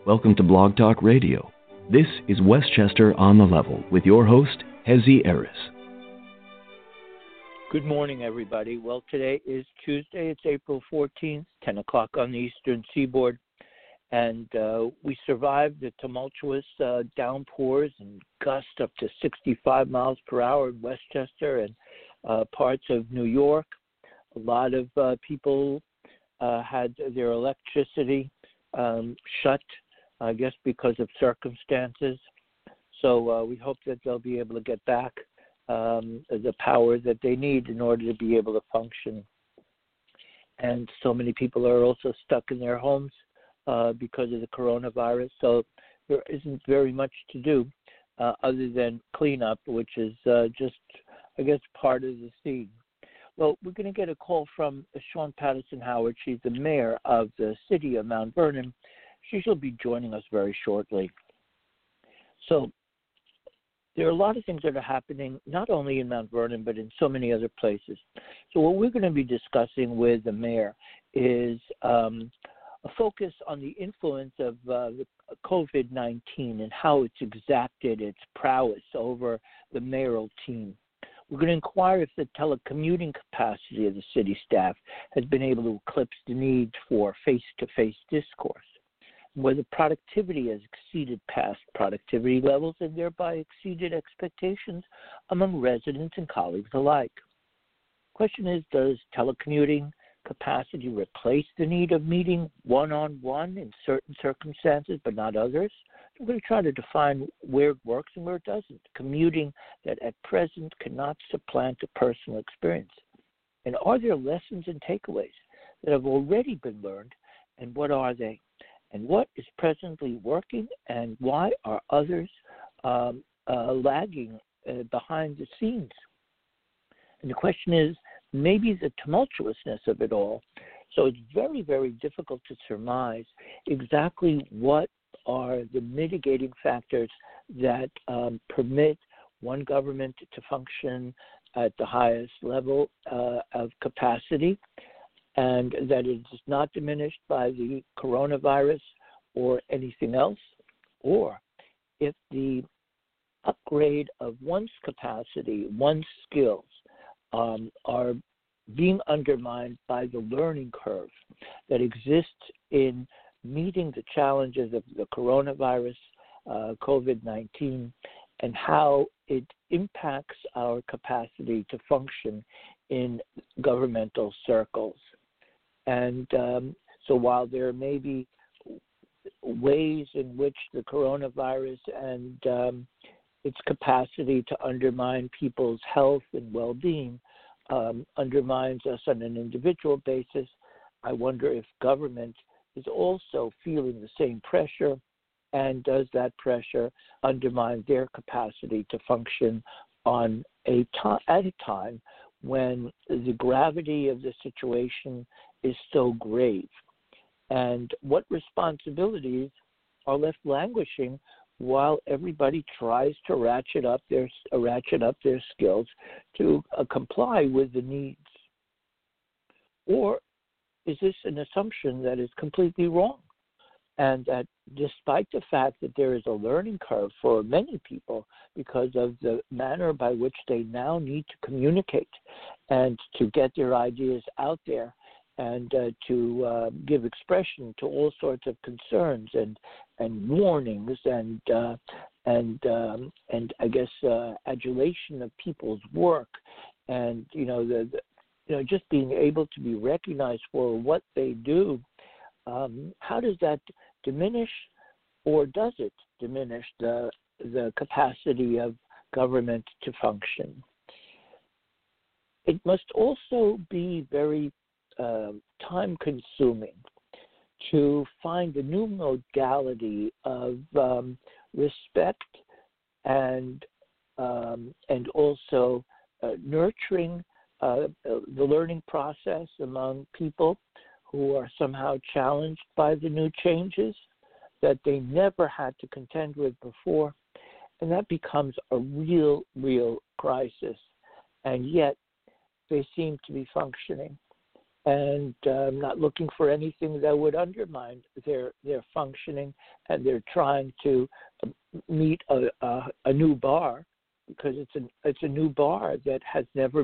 Welcome to Blog Talk Radio. This is Westchester on the Level with your host, Hezi Eris. Good morning, everybody. Well, today is Tuesday. It's April 14th, 10 o'clock on the Eastern Seaboard. And we survived the tumultuous downpours and gusts up to 65 miles per hour in Westchester and parts of New York. A lot of people had their electricity shut, I guess, because of circumstances. So we hope that they'll be able to get back the power that they need in order to be able to function. And so many people are also stuck in their homes because of the coronavirus. So there isn't very much to do other than cleanup, which is just, I guess, part of the scene. Well, we're going to get a call from Shawn Patterson Howard. She's the mayor of the city of Mount Vernon. She shall be joining us very shortly. So there are a lot of things that are happening, not only in Mount Vernon, but in so many other places. So what we're going to be discussing with the mayor is a focus on the influence of the COVID-19 and how it's exacted its prowess over the mayoral team. We're going to inquire if the telecommuting capacity of the city staff has been able to eclipse the need for face-to-face discourse, whether productivity has exceeded past productivity levels and thereby exceeded expectations among residents and colleagues alike. The question is, does telecommuting capacity replace the need of meeting one-on-one in certain circumstances but not others? We're going to try to define where it works and where it doesn't, commuting that at present cannot supplant a personal experience. And are there lessons and takeaways that have already been learned, and what are they? And what is presently working, and why are others lagging behind the scenes? And the question is, maybe the tumultuousness of it all. So it's very, very difficult to surmise exactly what are the mitigating factors that permit one government to function at the highest level of capacity, and that it is not diminished by the coronavirus or anything else, or if the upgrade of one's capacity, one's skills, are being undermined by the learning curve that exists in meeting the challenges of the coronavirus, COVID-19, and how it impacts our capacity to function in governmental circles. And so while there may be ways in which the coronavirus and its capacity to undermine people's health and well-being undermines us on an individual basis, I wonder if government is also feeling the same pressure, and does that pressure undermine their capacity to function on at a time when the gravity of the situation is so grave? And what responsibilities are left languishing while everybody tries to ratchet up their skills to comply with the needs? Or is this an assumption that is completely wrong, and that despite the fact that there is a learning curve for many people because of the manner by which they now need to communicate and to get their ideas out there and to give expression to all sorts of concerns and warnings and I guess adulation of people's work, and just being able to be recognized for what they do, how does that diminish, or does it diminish the capacity of government to function? It must also be very time-consuming to find a new modality of respect and also nurturing the learning process among people who are somehow challenged by the new changes that they never had to contend with before. And that becomes a real crisis. And yet they seem to be functioning. and not looking for anything that would undermine their functioning, and they're trying to meet a new bar, because it's a new bar that has never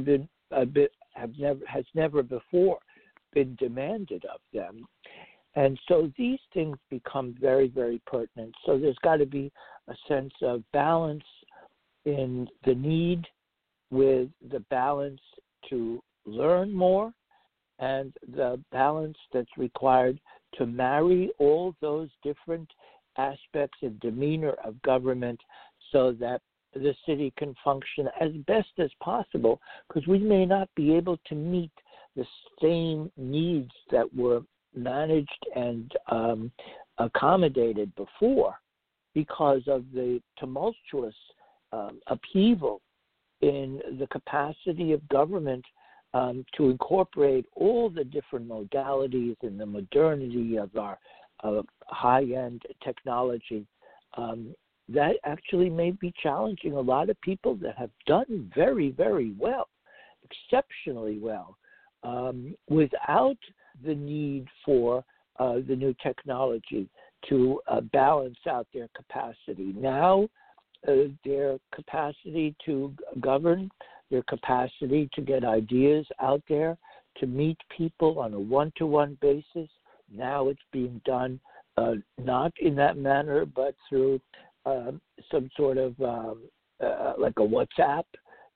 before been demanded of them. And so these things become very, very pertinent. So there's got to be a sense of balance in the need with the balance to learn more, and the balance that's required to marry all those different aspects and demeanor of government so that the city can function as best as possible, because we may not be able to meet the same needs that were managed and accommodated before because of the tumultuous upheaval in the capacity of government to incorporate all the different modalities and the modernity of our high-end technology. That actually may be challenging a lot of people that have done very, very well, exceptionally well, without the need for the new technology to balance out their capacity. Now, their capacity to govern, their capacity to get ideas out there, to meet people on a one-to-one basis, now it's being done not in that manner, but through some sort of like a WhatsApp,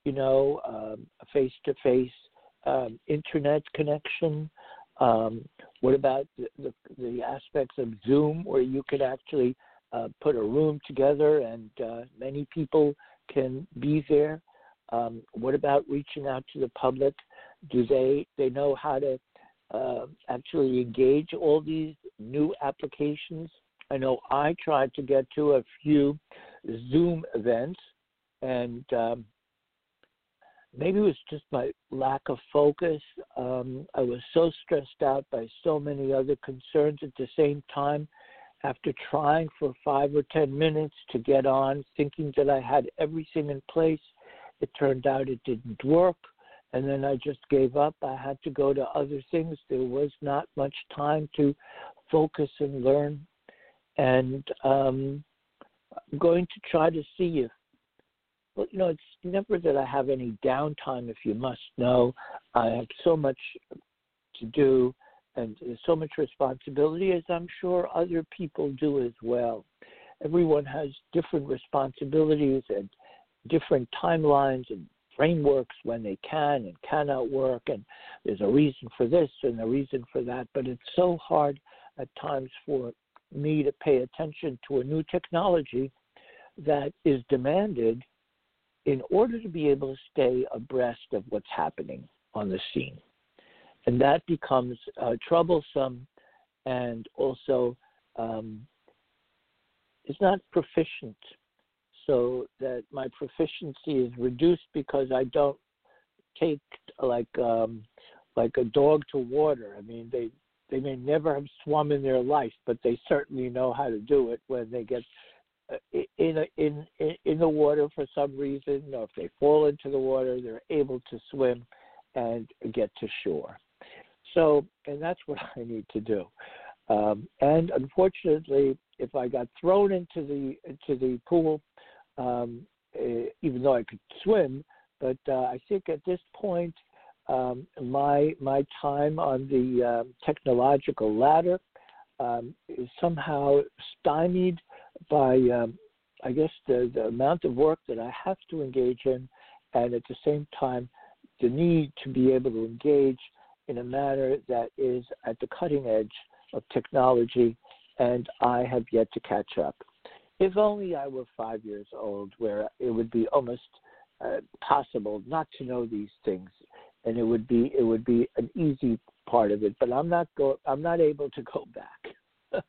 a face-to-face internet connection. What about the aspects of Zoom, where you could actually put a room together and many people can be there? What about reaching out to the public? Do they know how to actually engage all these new applications? I know I tried to get to a few Zoom events, and maybe it was just my lack of focus. I was so stressed out by so many other concerns at the same time. After trying for 5 or 10 minutes to get on, thinking that I had everything in place, it turned out it didn't work, and then I just gave up. I had to go to other things. There was not much time to focus and learn. And I'm going to try to see if, it's never that I have any downtime, if you must know. I have so much to do and so much responsibility, as I'm sure other people do as well. Everyone has different responsibilities and different timelines and frameworks when they can and cannot work, and there's a reason for this and a reason for that. But it's so hard at times for me to pay attention to a new technology that is demanded in order to be able to stay abreast of what's happening on the scene. And that becomes troublesome, and also is not proficient, so that my proficiency is reduced because I don't take like a dog to water. I mean, they may never have swum in their life, but they certainly know how to do it when they get in the water for some reason, or if they fall into the water, they're able to swim and get to shore. So, and that's what I need to do. And unfortunately, if I got thrown into the pool, even though I could swim, but I think at this point, my time on the technological ladder is somehow stymied by, I guess, the amount of work that I have to engage in, and at the same time, the need to be able to engage in a manner that is at the cutting edge of technology, and I have yet to catch up. If only I were 5 years old, where it would be almost possible not to know these things, and it would be an easy part of it. But I'm not able to go back,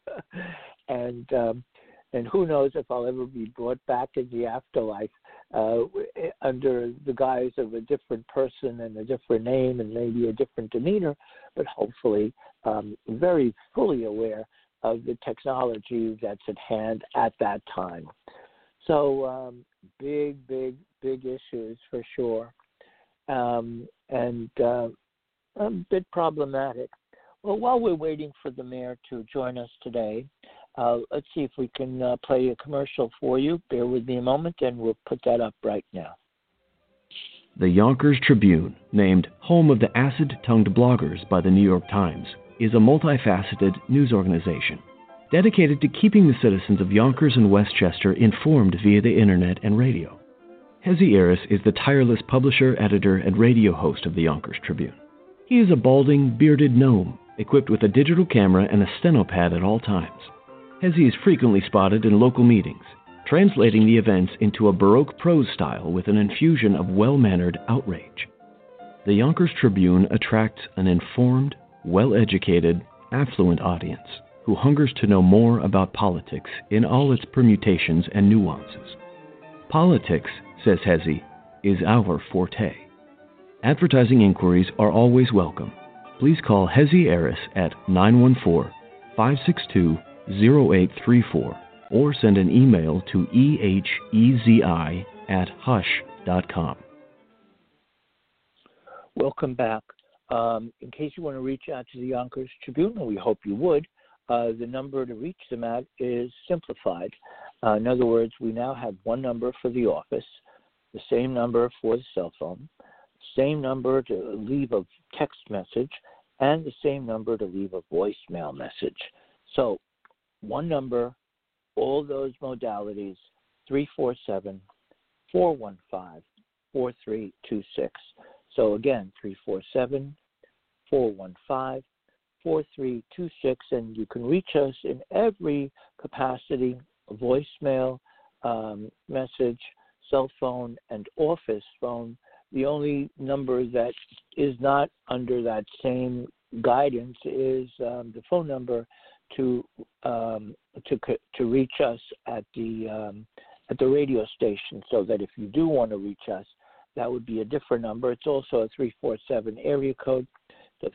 and who knows if I'll ever be brought back in the afterlife under the guise of a different person and a different name and maybe a different demeanor, but hopefully very fully aware of the technology that's at hand at that time. So big issues for sure. And a bit problematic. Well, while we're waiting for the mayor to join us today, let's see if we can play a commercial for you. Bear with me a moment, and we'll put that up right now. The Yonkers Tribune, named home of the acid-tongued bloggers by the New York Times, is a multifaceted news organization dedicated to keeping the citizens of Yonkers and Westchester informed via the internet and radio. Hezi Aris is the tireless publisher, editor, and radio host of the Yonkers Tribune. He is a balding, bearded gnome, equipped with a digital camera and a stenopad at all times. Hezi is frequently spotted in local meetings, translating the events into a Baroque prose style with an infusion of well-mannered outrage. The Yonkers Tribune attracts an informed, well-educated, affluent audience who hungers to know more about politics in all its permutations and nuances. Politics, says Hezi, is our forte. Advertising inquiries are always welcome. Please call Hezi Aris at 914-562-0834 or send an email to ehezi@hush.com. Welcome back. In case you want to reach out to the Yonkers Tribune, and we hope you would, the number to reach them at is simplified. In other words, we now have one number for the office, the same number for the cell phone, same number to leave a text message, and the same number to leave a voicemail message. So one number, all those modalities, 347-415-4326. So again, 347-415-4326, and you can reach us in every capacity: voicemail, message, cell phone, and office phone. The only number that is not under that same guidance is the phone number to reach us at the radio station. So that if you do want to reach us, that would be a different number. It's also a 347 area code, so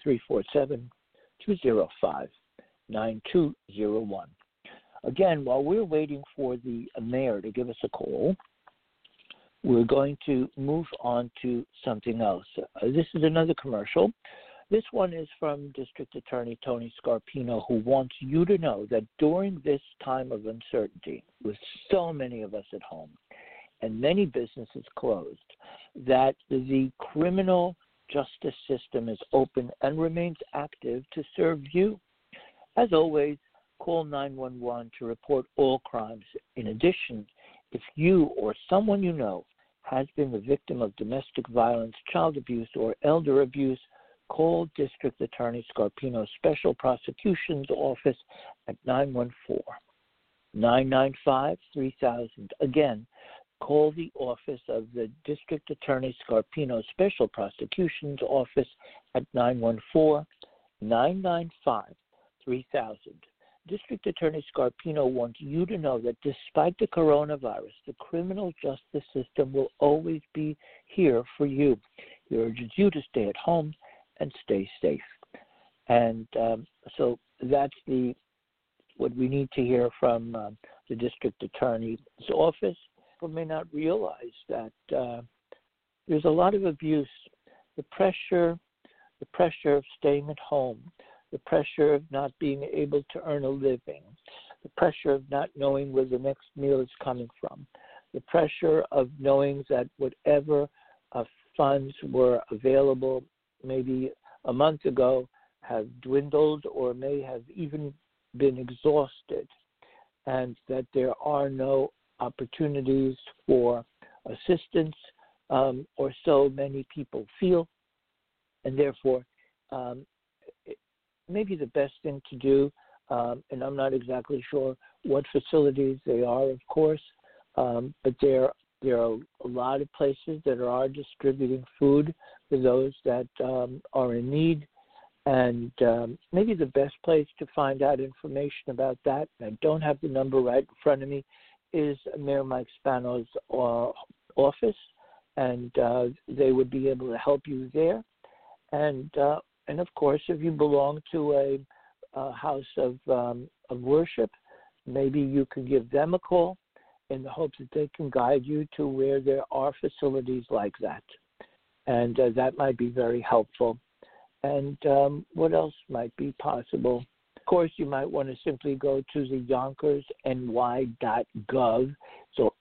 347-205-9201. Again, while we're waiting for the mayor to give us a call, we're going to move on to something else. This is another commercial. This one is from District Attorney Tony Scarpino, who wants you to know that during this time of uncertainty, with so many of us at home and many businesses closed, that the criminal justice system is open and remains active to serve you. As always, call 911 to report all crimes. In addition, if you or someone you know has been the victim of domestic violence, child abuse, or elder abuse, call District Attorney Scarpino's Special Prosecutions Office at 914-995-3000. Again, call the office of the District Attorney Scarpino's Special Prosecutions Office at 914-995-3000. District Attorney Scarpino wants you to know that despite the coronavirus, the criminal justice system will always be here for you. He urges you to stay at home and stay safe. And so that's what we need to hear from the District Attorney's office. People may not realize that there's a lot of abuse, the pressure of staying at home, the pressure of not being able to earn a living, the pressure of not knowing where the next meal is coming from, the pressure of knowing that whatever funds were available maybe a month ago have dwindled or may have even been exhausted, and that there are no opportunities for assistance, or so many people feel, and therefore maybe the best thing to do, and I'm not exactly sure what facilities they are, of course, but there are a lot of places that are distributing food for those that are in need, and maybe the best place to find out information about that, and I don't have the number right in front of me, is Mayor Mike Spano's office, and they would be able to help you there. And of course, if you belong to a house of worship, maybe you can give them a call in the hopes that they can guide you to where there are facilities like that. And that might be very helpful. And what else might be possible? Of course, you might want to simply go to the YonkersNY.gov, so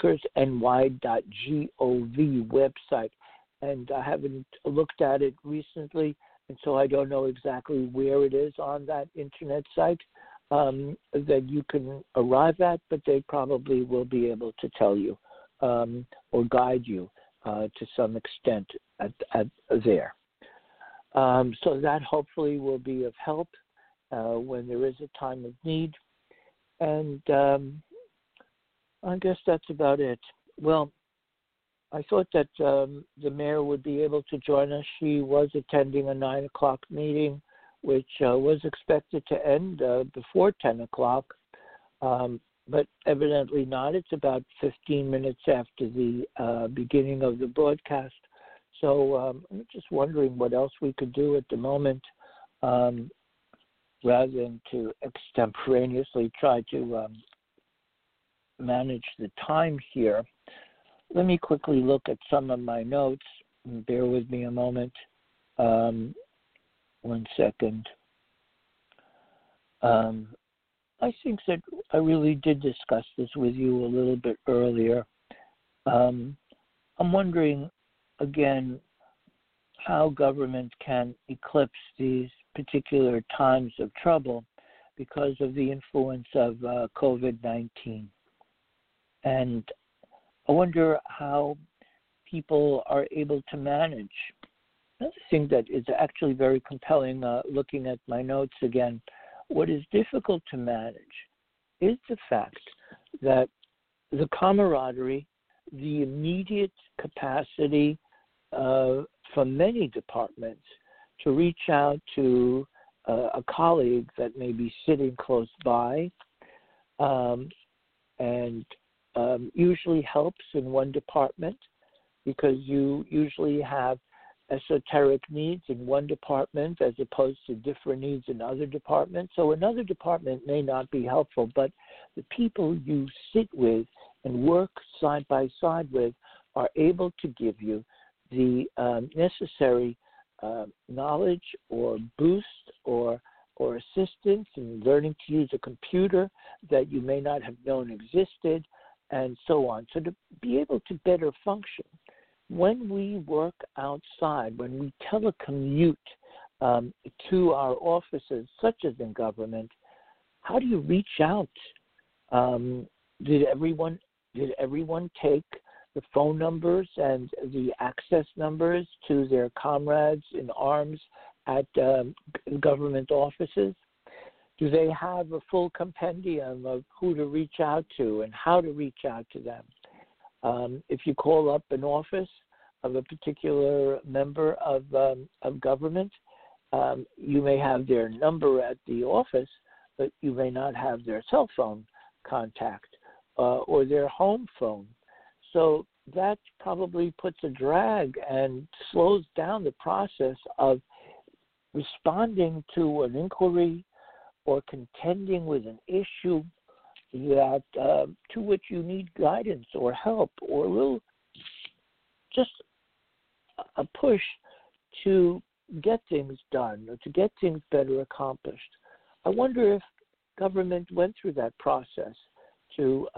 YonkersNY.gov website. And I haven't looked at it recently, and so I don't know exactly where it is on that internet site that you can arrive at, but they probably will be able to tell you or guide you to some extent at there. So that hopefully will be of help when there is a time of need. And I guess that's about it. Well, I thought that the mayor would be able to join us. She was attending a 9 o'clock meeting, which was expected to end before 10 o'clock, but evidently not. It's about 15 minutes after the beginning of the broadcast. So I'm just wondering what else we could do at the moment rather than to extemporaneously try to manage the time here. Let me quickly look at some of my notes. Bear with me a moment. 1 second. I think that I really did discuss this with you a little bit earlier. I'm wondering, again, how government can eclipse these particular times of trouble because of the influence of COVID-19. And I wonder how people are able to manage. Another thing that is actually very compelling, looking at my notes again, what is difficult to manage is the fact that the camaraderie, the immediate capacity from many departments to reach out to a colleague that may be sitting close by and usually helps in one department because you usually have esoteric needs in one department as opposed to different needs in other departments. So another department may not be helpful, but the people you sit with and work side by side with are able to give you the necessary knowledge or boost or assistance in learning to use a computer that you may not have known existed, and so on. So to be able to better function, when we work outside, when we telecommute to our offices, such as in government, how do you reach out? Did everyone take the phone numbers and the access numbers to their comrades in arms at government offices? Do they have a full compendium of who to reach out to and how to reach out to them? If you call up an office of a particular member of government, you may have their number at the office, but you may not have their cell phone contact or their home phone. So that probably puts a drag and slows down the process of responding to an inquiry or contending with an issue that to which you need guidance or help or a little just a push to get things done or to get things better accomplished. I wonder if government went through that process to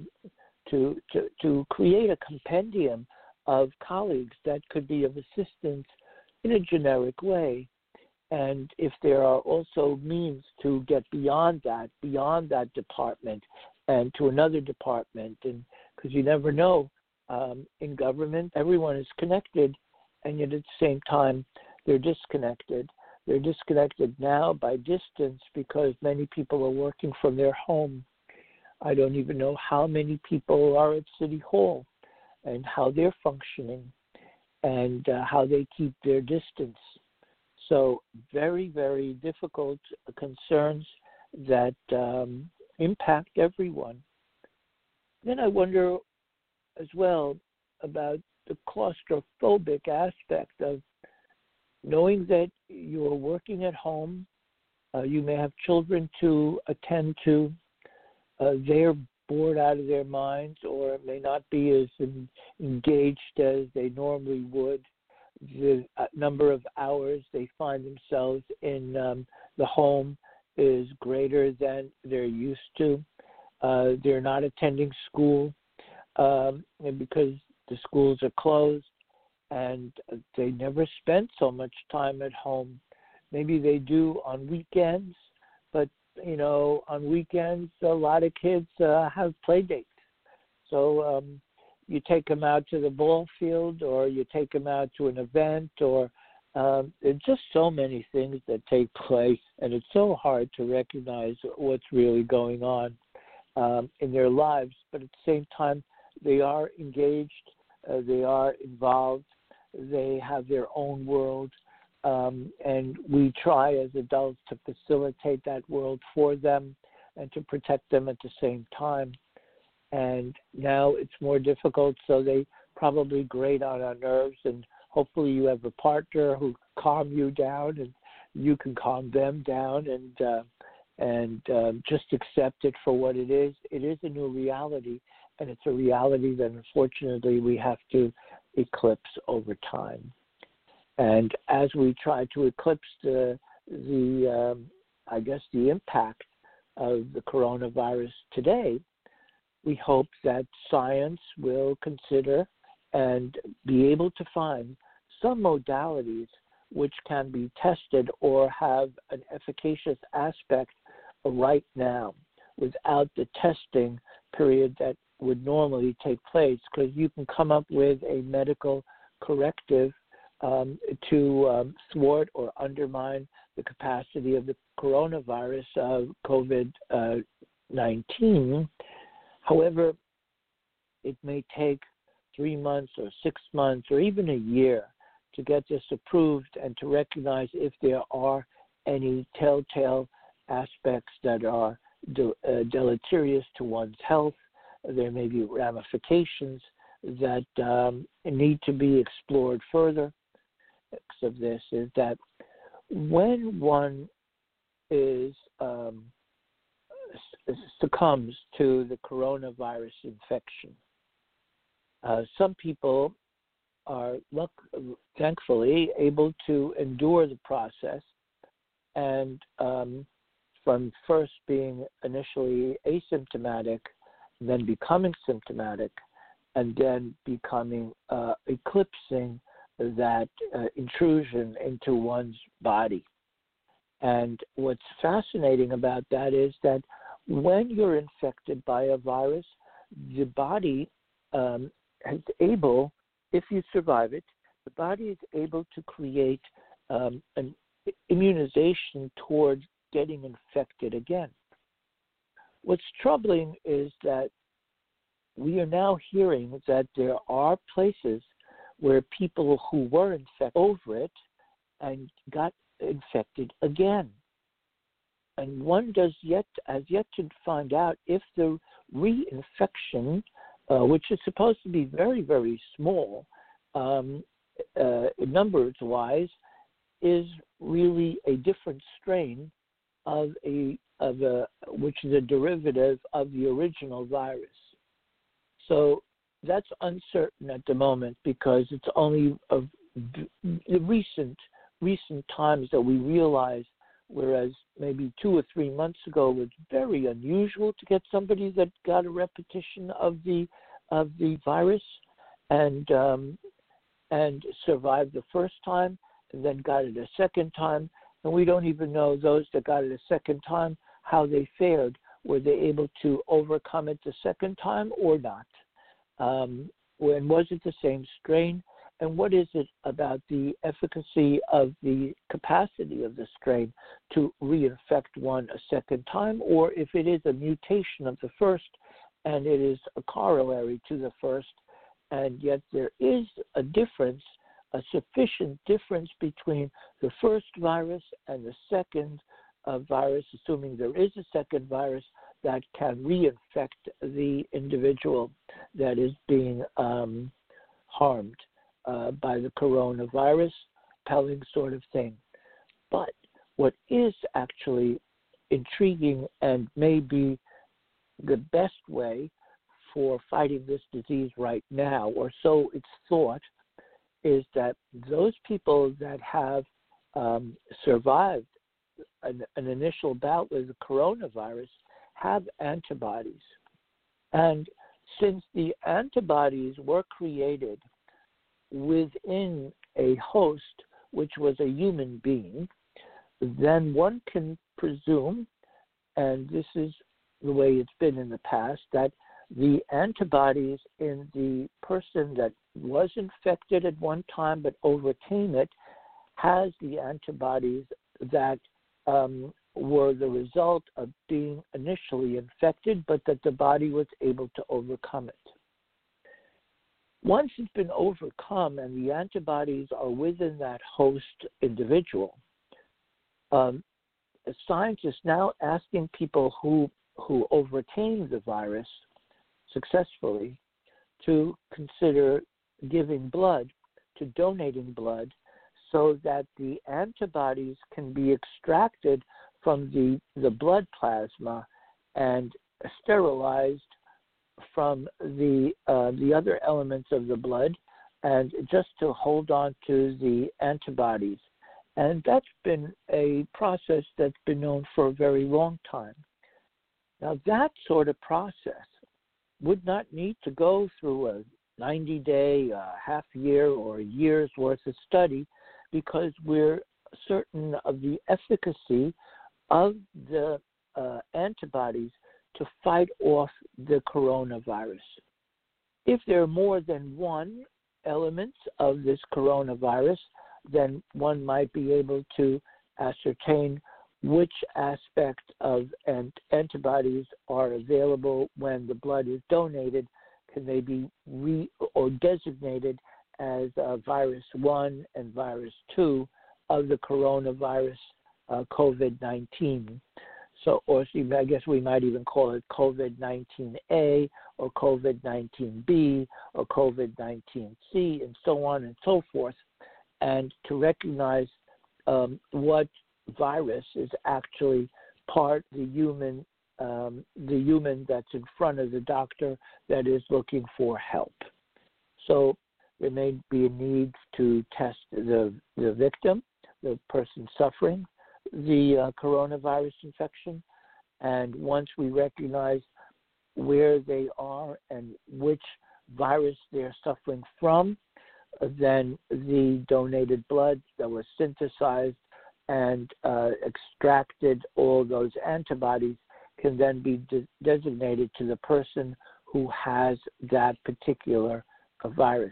create a compendium of colleagues that could be of assistance in a generic way. And if there are also means to get beyond that department and to another department, and because you never know, in government, everyone is connected, and yet at the same time, they're disconnected. They're disconnected now by distance because many people are working from their home. I don't even know how many people are at City Hall and how they're functioning and how they keep their distance. So very, very difficult concerns that impact everyone. Then I wonder as well about the claustrophobic aspect of knowing that you're working at home. You may have children to attend to. They're bored out of their minds or may not be as engaged as they normally would. the number of hours they find themselves in the home is greater than they're used to. They're not attending school because the schools are closed, and they never spend so much time at home. Maybe they do on weekends, but, on weekends, a lot of kids have play dates. So you take them out to the ball field, or you take them out to an event, or there's just so many things that take place, and it's so hard to recognize what's really going on in their lives. But at the same time, they are engaged, they are involved, they have their own world, and we try as adults to facilitate that world for them and to protect them at the same time. And now it's more difficult, so they probably grate on our nerves, and hopefully you have a partner who calm you down and you can calm them down, and just accept it for what it is. It is a new reality, and it's a reality that unfortunately we have to eclipse over time. And as we try to eclipse the impact of the coronavirus today, we hope that science will consider and be able to find some modalities which can be tested or have an efficacious aspect right now without the testing period that would normally take place, because you can come up with a medical corrective to thwart or undermine the capacity of the coronavirus, COVID-19. However, it may take 3 months or 6 months or even a year to get this approved and to recognize if there are any telltale aspects that are deleterious to one's health. There may be ramifications that need to be explored further. Of this is that when one succumbs to the coronavirus infection, some people are thankfully able to endure the process, and from first being initially asymptomatic, then becoming symptomatic, and then becoming eclipsing that intrusion into one's body. And what's fascinating about that is that when you're infected by a virus, the body is able, if you survive it, the body is able to create an immunization towards getting infected again. What's troubling is that we are now hearing that there are places where people who were infected over it and got infected again. And one has yet to find out if the reinfection, which is supposed to be very, very small, numbers-wise, is really a different strain which is a derivative of the original virus. So that's uncertain at the moment, because it's only of the recent times that we realize, whereas maybe 2 or 3 months ago it was very unusual to get somebody that got a repetition of the virus and survived the first time and then got it a second time. And we don't even know those that got it a second time, how they fared. Were they able to overcome it the second time or not? And was it the same strain? And what is it about the efficacy of the capacity of the strain to reinfect one a second time? Or if it is a mutation of the first and it is a corollary to the first, and yet there is a difference, a sufficient difference between the first virus and the second virus, assuming there is a second virus, that can reinfect the individual that is being harmed by the coronavirus, compelling sort of thing. But what is actually intriguing and may be the best way for fighting this disease right now, or so it's thought, is that those people that have survived an initial bout with the coronavirus have antibodies. And since the antibodies were created within a host, which was a human being, then one can presume, and this is the way it's been in the past, that the antibodies in the person that was infected at one time but overcame it has the antibodies that were the result of being initially infected, but that the body was able to overcome it. Once it's been overcome and the antibodies are within that host individual, scientists now asking people who overcame the virus successfully to consider giving blood, to donating blood, so that the antibodies can be extracted from the blood plasma and sterilized from the other elements of the blood, and just to hold on to the antibodies. And that's been a process that's been known for a very long time. Now, that sort of process would not need to go through a 90-day, half year, or a year's worth of study, because we're certain of the efficacy of the antibodies to fight off the coronavirus. If there are more than one element of this coronavirus, then one might be able to ascertain which aspect of antibodies are available when the blood is donated. Can they be designated as virus 1 and virus 2 of the coronavirus COVID-19? So, I guess we might even call it COVID-19A or COVID-19B or COVID-19C, and so on and so forth, and to recognize what virus is actually part of the human that's in front of the doctor that is looking for help. So there may be a need to test the victim, the person suffering the coronavirus infection, and once we recognize where they are and which virus they're suffering from, then the donated blood that was synthesized and extracted all those antibodies can then be designated to the person who has that particular virus.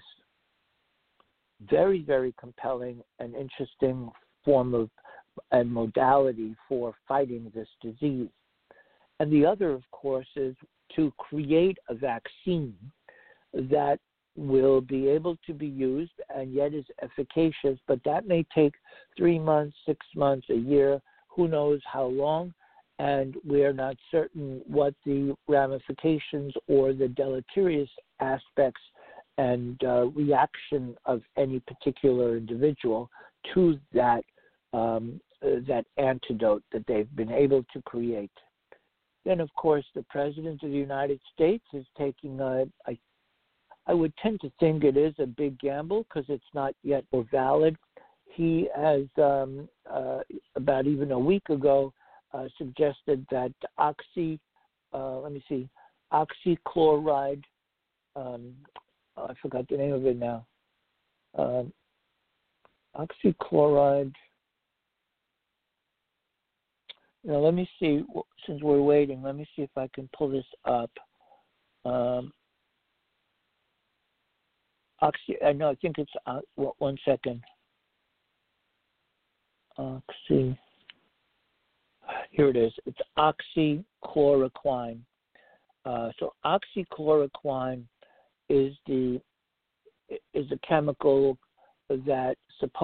Very, very compelling and interesting form of and modality for fighting this disease. And the other, of course, is to create a vaccine that will be able to be used and yet is efficacious, but that may take 3 months, 6 months, a year, who knows how long, and we are not certain what the ramifications or the deleterious aspects and reaction of any particular individual to that antidote that they've been able to create. Then, of course, the President of the United States is taking I would tend to think it is a big gamble because it's not yet valid. He has, about even a week ago, suggested that oxychloride, I forgot the name of it now, oxychloride. Now, let me see, since we're waiting, let me see if I can pull this up. I think it's, 1 second. Here it is. It's oxychloroquine. So oxychloroquine is a chemical that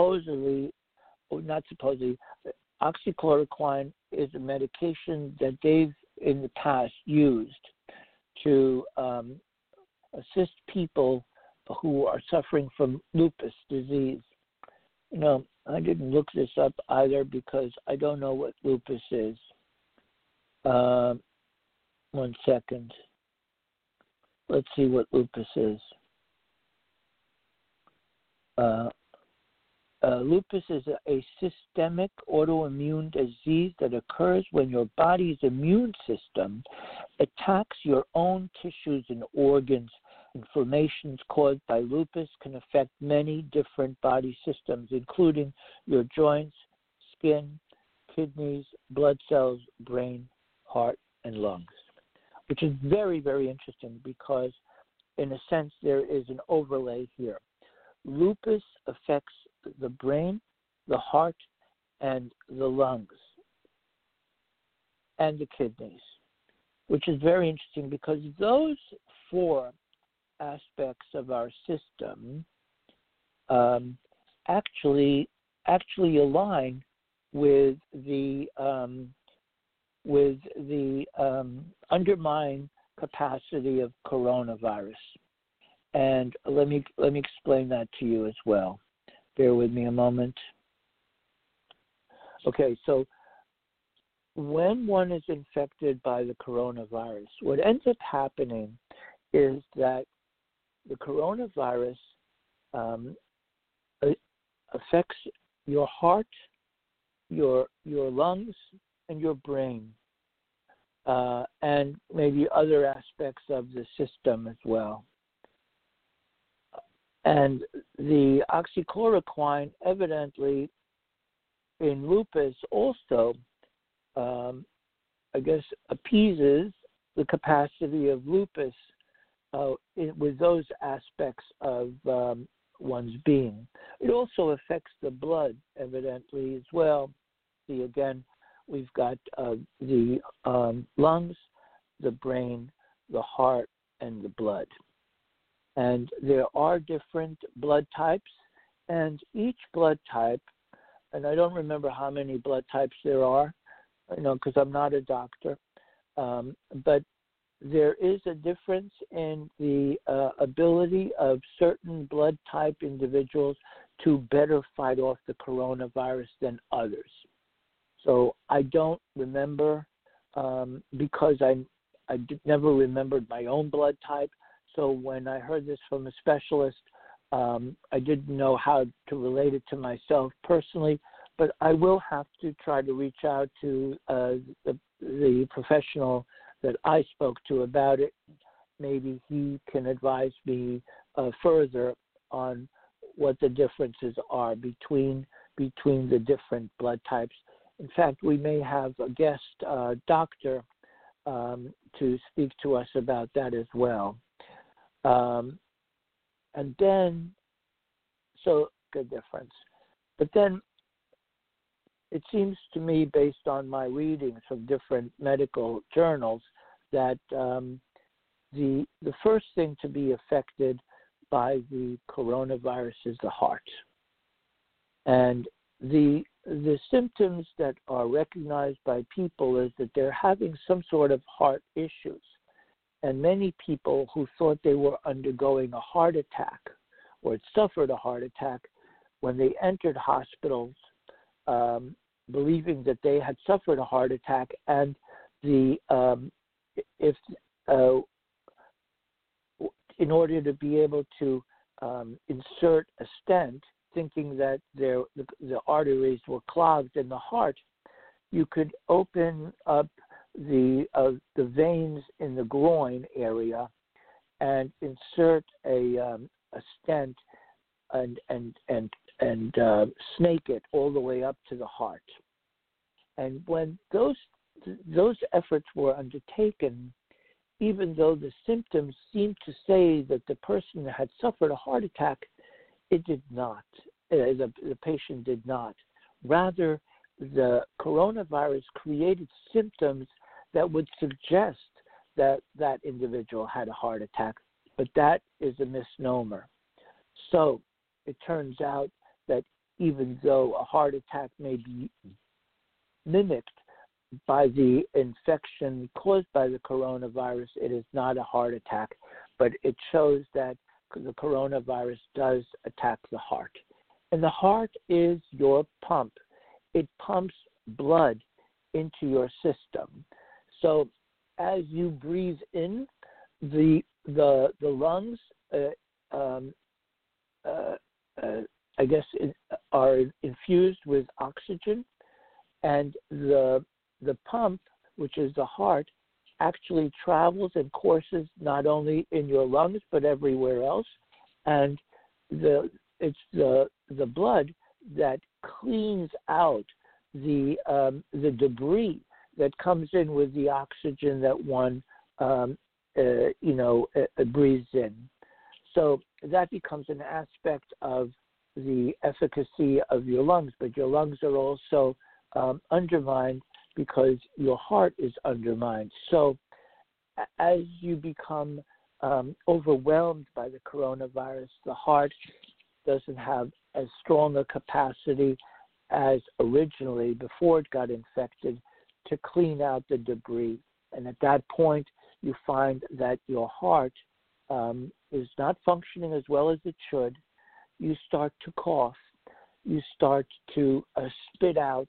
oxychloroquine is a medication that they've in the past used to assist people who are suffering from lupus disease. I didn't look this up either because I don't know what lupus is. 1 second. Let's see what lupus is. Lupus is a systemic autoimmune disease that occurs when your body's immune system attacks your own tissues and organs. Inflammations caused by lupus can affect many different body systems, including your joints, skin, kidneys, blood cells, brain, heart, and lungs, which is very, very interesting because, in a sense, there is an overlay here. Lupus affects the brain, the heart, and the lungs, and the kidneys, which is very interesting because those four aspects of our system actually align with the undermined capacity of coronavirus. And let me explain that to you as well. Bear with me a moment. Okay, so when one is infected by the coronavirus, what ends up happening is that the coronavirus affects your heart, your lungs, and your brain, and maybe other aspects of the system as well. And the oxychloroquine evidently in lupus also, appeases the capacity of lupus with those aspects of one's being. It also affects the blood, evidently, as well. See, again, we've got the lungs, the brain, the heart, and the blood. And there are different blood types, and each blood type, and I don't remember how many blood types there are, because I'm not a doctor, but there is a difference in the ability of certain blood type individuals to better fight off the coronavirus than others. So I don't remember because I never remembered my own blood type. So when I heard this from a specialist, I didn't know how to relate it to myself personally, but I will have to try to reach out to the professional that I spoke to about it. Maybe he can advise me further on what the differences are between the different blood types. In fact, we may have a guest doctor to speak to us about that as well. And then, so good difference. But then it seems to me, based on my readings from different medical journals, that the first thing to be affected by the coronavirus is the heart. And the symptoms that are recognized by people is that they're having some sort of heart issues. And many people who thought they were undergoing a heart attack or had suffered a heart attack, when they entered hospitals, believing that they had suffered a heart attack, and in order to be able to insert a stent, thinking that the arteries were clogged in the heart, you could open up the veins in the groin area and insert a stent and snake it all the way up to the heart. And when those efforts were undertaken, even though the symptoms seemed to say that the person had suffered a heart attack, it did not. The patient did not. Rather, the coronavirus created symptoms that would suggest that that individual had a heart attack, but that is a misnomer. So it turns out that even though a heart attack may be mimicked by the infection caused by the coronavirus, it is not a heart attack, but it shows that the coronavirus does attack the heart. And the heart is your pump. It pumps blood into your system. So as you breathe in, the lungs I guess, are infused with oxygen, and the pump, which is the heart, actually travels and courses not only in your lungs but everywhere else, and it's the blood that cleans out the debris that comes in with the oxygen that one breathes in. So that becomes an aspect of the efficacy of your lungs, but your lungs are also undermined because your heart is undermined. So as you become overwhelmed by the coronavirus, the heart doesn't have as strong a capacity as originally before it got infected to clean out the debris. And at that point, you find that your heart is not functioning as well as it should. You start to cough. You start to spit out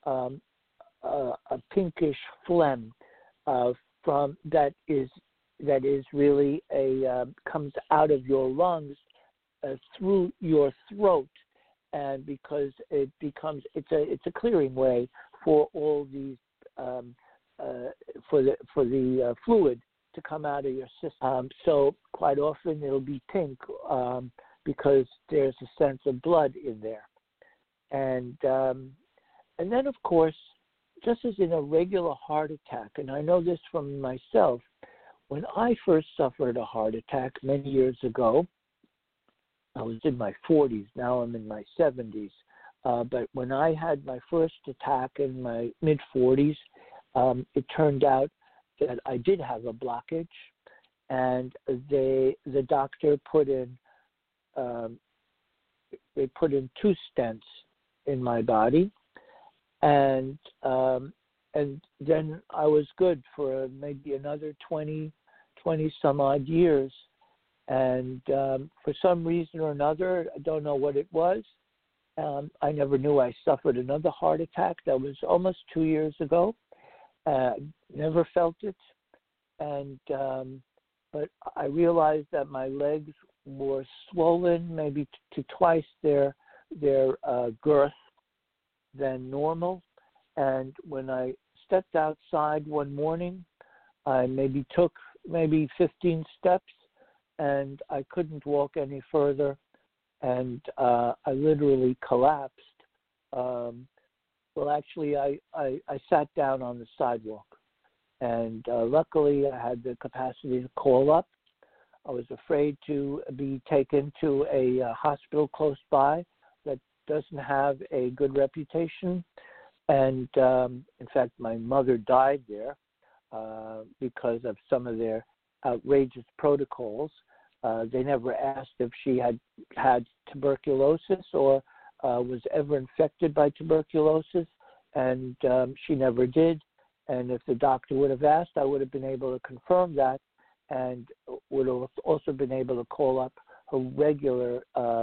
a pinkish phlegm from that is really comes out of your lungs through your throat, and because it's a clearing way for all these for the fluid to come out of your system. So quite often it'll be pink because there's a sense of blood in there, and then of course, just as in a regular heart attack, and I know this from myself, when I first suffered a heart attack many years ago, I was in my 40s, now I'm in my 70s, but when I had my first attack in my mid-40s, it turned out that I did have a blockage, and the doctor put in 2 stents in my body, and then I was good for maybe another 20 some odd years. And for some reason or another, I don't know what it was, I never knew I suffered another heart attack. That was almost 2 years ago. Never felt it. And but I realized that my legs were swollen maybe to twice their girth than normal. And when I stepped outside one morning, I took 15 steps, and I couldn't walk any further, and I literally collapsed. Well, actually, I sat down on the sidewalk, and luckily I had the capacity to call up. I was afraid to be taken to a hospital close by that doesn't have a good reputation, and in fact, my mother died there because of some of their outrageous protocols. They never asked if she had tuberculosis or was ever infected by tuberculosis, and she never did. And if the doctor would have asked, I would have been able to confirm that, and would have also been able to call up a regular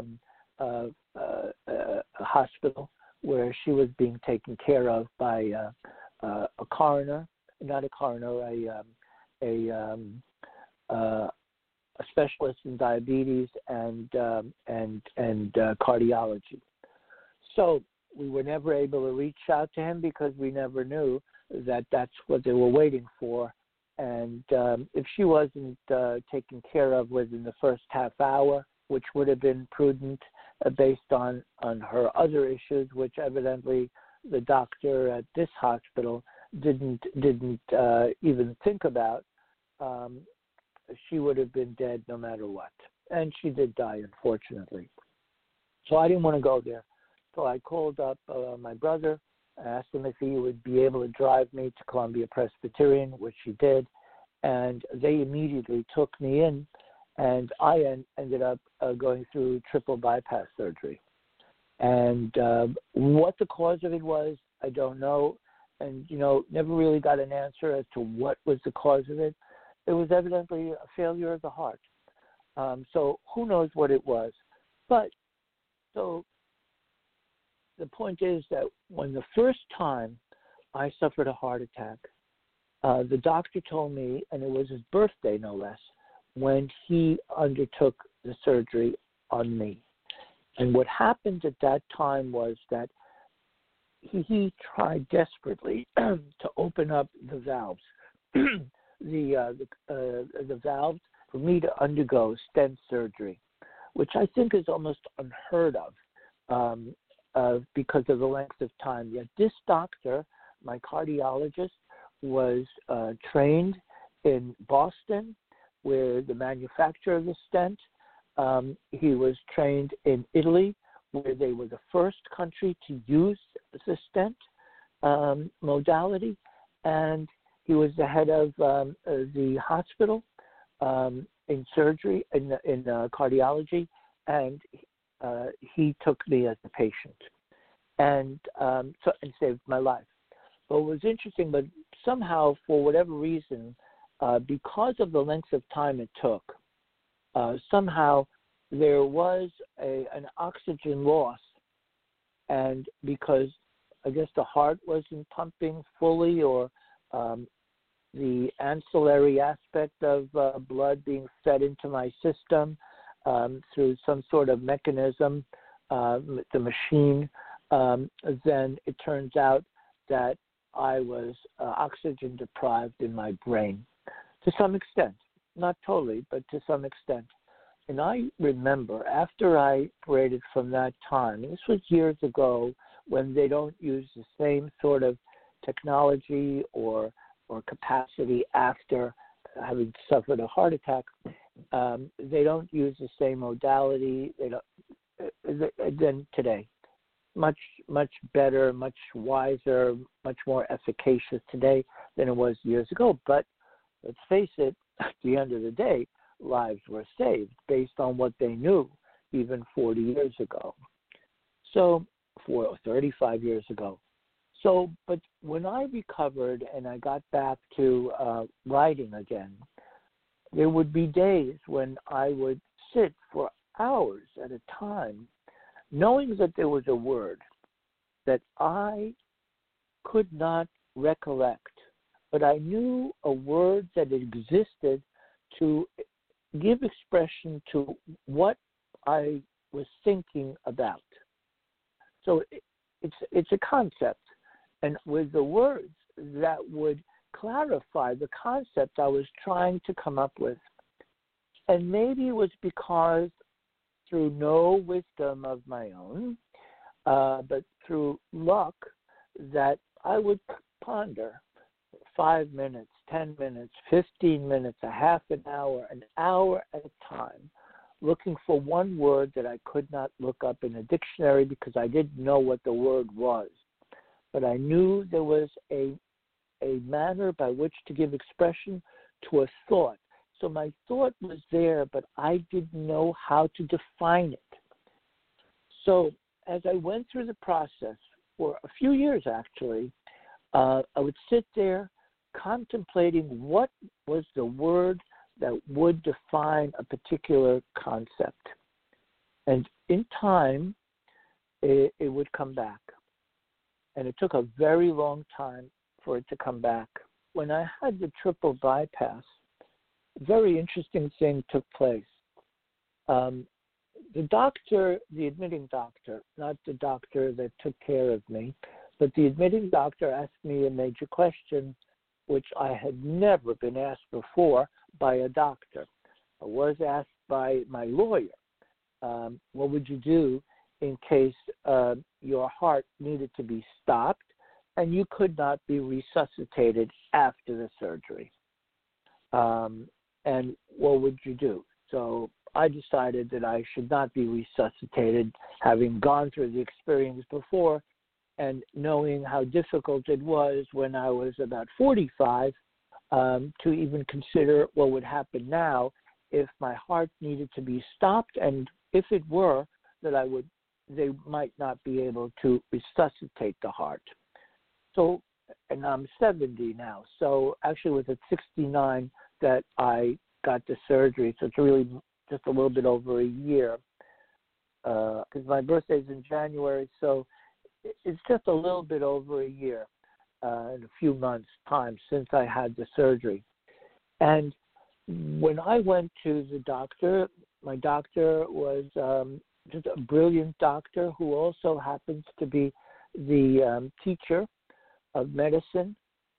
hospital where she was being taken care of by a coroner, not a coroner, a specialist in diabetes and cardiology. So we were never able to reach out to him because we never knew that that's what they were waiting for. And if she wasn't taken care of within the first half hour, which would have been prudent based on her other issues, which evidently the doctor at this hospital didn't even think about, she would have been dead no matter what. And she did die, unfortunately. So I didn't want to go there. So I called up my brother. I asked him if he would be able to drive me to Columbia Presbyterian, which he did. And they immediately took me in, and I ended up going through triple bypass surgery. And what the cause of it was, I don't know. And, never really got an answer as to what was the cause of it. It was evidently a failure of the heart. So who knows what it was. But so the point is that when the first time I suffered a heart attack, the doctor told me, and it was his birthday no less, when he undertook the surgery on me. And what happened at that time was that he tried desperately to open up the valves, the valves for me to undergo stent surgery, which I think is almost unheard of because of the length of time. Yet this doctor, my cardiologist, was trained in Boston, where the manufacturer of the stent. He was trained in Italy, where they were the first country to use the stent modality, and he was the head of the hospital in surgery, in cardiology, and he took me as a patient, and saved my life. But it was interesting, but somehow, for whatever reason, because of the length of time it took, somehow there was an oxygen loss, and because I guess the heart wasn't pumping fully, or the ancillary aspect of blood being fed into my system through some sort of mechanism, the machine, then it turns out that I was oxygen deprived in my brain to some extent. Not totally, but to some extent. And I remember after I operated from that time, and this was years ago when they don't use the same sort of technology or capacity after having suffered a heart attack. They don't use the same modality than today. Much better, much wiser, much more efficacious today than it was years ago. But let's face it, at the end of the day, lives were saved based on what they knew even 40 years ago. So, 35 years ago. So, but when I recovered and I got back to writing again, there would be days when I would sit for hours at a time, knowing that there was a word that I could not recollect, but I knew a word that existed to give expression to what I was thinking about. So it's a concept, and with the words that would clarify the concept I was trying to come up with. And maybe it was because through no wisdom of my own, but through luck, that I would ponder 5 minutes, 10 minutes, 15 minutes, a half an hour at a time, looking for one word that I could not look up in a dictionary because I didn't know what the word was. But I knew there was a manner by which to give expression to a thought. So my thought was there, but I didn't know how to define it. So as I went through the process for a few years, actually, I would sit there contemplating what was the word that would define a particular concept. And in time, it would come back. And it took a very long time for it to come back. When I had the triple bypass, a very interesting thing took place. The doctor, the admitting doctor, not the doctor that took care of me, but the admitting doctor asked me a major question, which I had never been asked before by a doctor. I was asked by my lawyer, what would you do in case your heart needed to be stopped and you could not be resuscitated after the surgery? And what would you do? So I decided that I should not be resuscitated, having gone through the experience before and knowing how difficult it was when I was about 45 to even consider what would happen now if my heart needed to be stopped, and if it were, that they might not be able to resuscitate the heart. So, and I'm 70 now, so actually it was at 69 that I got the surgery, so it's really just a little bit over a year, because my birthday's in January, so it's just a little bit over a year, in a few months' time since I had the surgery. And when I went to the doctor, my doctor was just a brilliant doctor who also happens to be the teacher of medicine,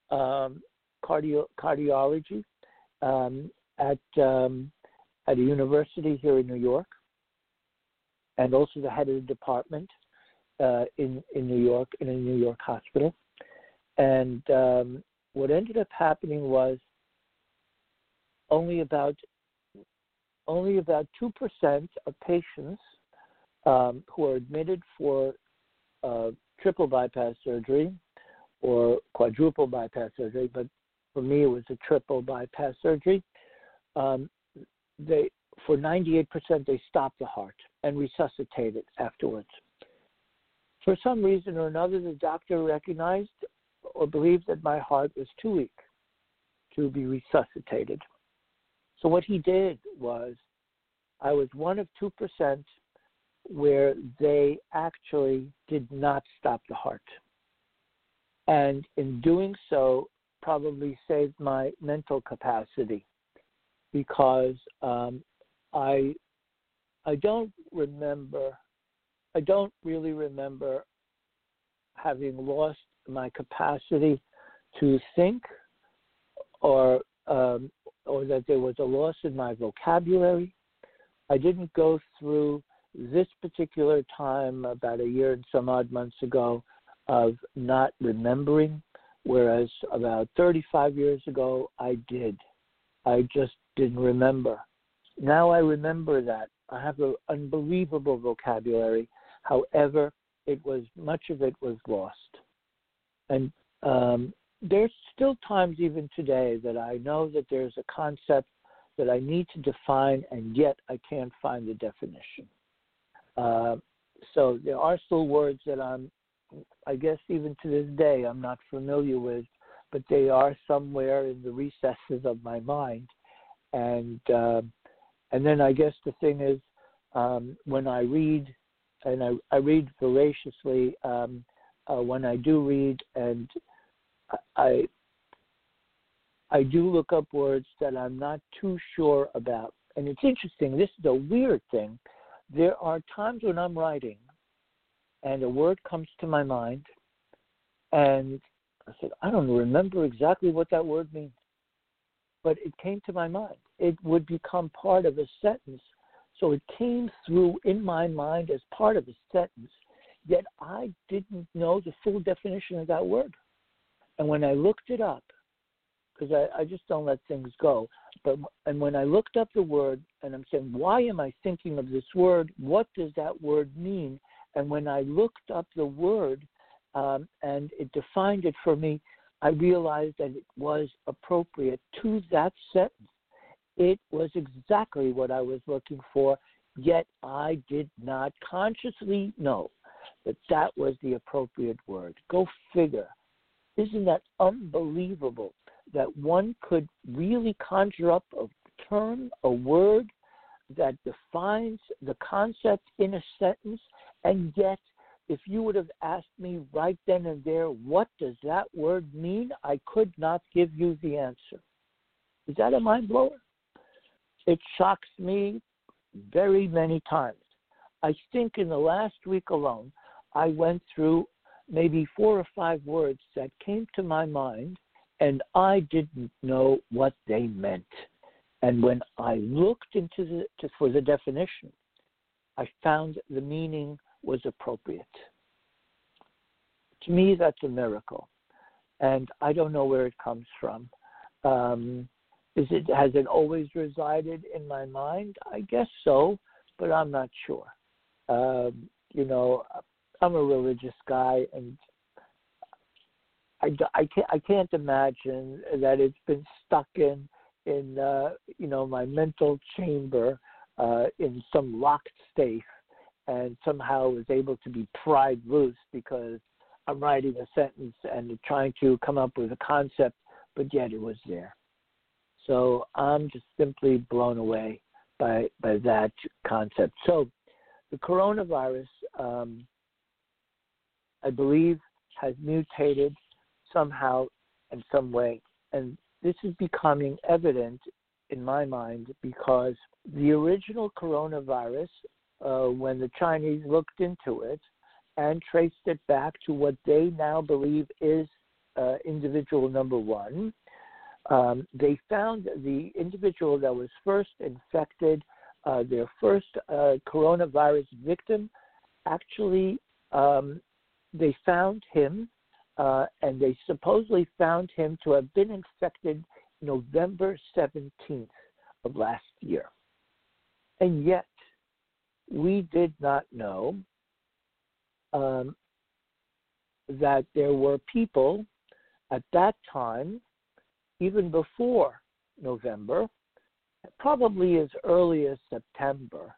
cardiology at a university here in New York, and also the head of the department in New York, in a New York hospital. And what ended up happening was only about 2% of patients who are admitted for triple bypass surgery or quadruple bypass surgery, but for me it was a triple bypass surgery. For 98%, they stopped the heart and resuscitated afterwards. For some reason or another, the doctor recognized or believed that my heart was too weak to be resuscitated. So what he did was, I was one of 2% where they actually did not stop the heart. And in doing so, probably saved my mental capacity, because I don't really remember having lost my capacity to think, or that there was a loss in my vocabulary. I didn't go through this particular time about a year and some odd months ago of not remembering, whereas about 35 years ago I did. I just didn't remember. Now I remember that. I have an unbelievable vocabulary. However, much of it was lost. And there's still times even today that I know that there's a concept that I need to define, and yet I can't find the definition. So there are still words that I guess even to this day, I'm not familiar with, but they are somewhere in the recesses of my mind. And then I guess the thing is, when I read, and I read voraciously, when I do read, and I do look up words that I'm not too sure about. And it's interesting, this is a weird thing. There are times when I'm writing and a word comes to my mind, and I said, I don't remember exactly what that word means, but it came to my mind. It would become part of a sentence. So it came through in my mind as part of a sentence, yet I didn't know the full definition of that word. And when I looked it up, because I just don't let things go, and when I looked up the word, and I'm saying, why am I thinking of this word? What does that word mean? And when I looked up the word and it defined it for me, I realized that it was appropriate to that sentence. It was exactly what I was looking for, yet I did not consciously know that that was the appropriate word. Go figure. Isn't that unbelievable that one could really conjure up a term, a word that defines the concept in a sentence, and yet if you would have asked me right then and there, what does that word mean, I could not give you the answer. Is that a mind blower? It shocks me very many times. I think in the last week alone, I went through maybe 4 or 5 words that came to my mind, and I didn't know what they meant. And when I looked into for the definition, I found the meaning was appropriate. To me, that's a miracle, and I don't know where it comes from. Has it always resided in my mind? I guess so, but I'm not sure. I'm a religious guy, and I can't imagine that it's been stuck in my mental chamber in some locked safe, and somehow was able to be pried loose because I'm writing a sentence and trying to come up with a concept, but yet it was there. So I'm just simply blown away by that concept. So the coronavirus, I believe, has mutated somehow in some way. And this is becoming evident in my mind because the original coronavirus when the Chinese looked into it and traced it back to what they now believe is individual number one. They found the individual that was first infected, their first coronavirus victim. Actually, they found him, and they supposedly found him to have been infected November 17th of last year. And yet, we did not know that there were people at that time, even before November, probably as early as September,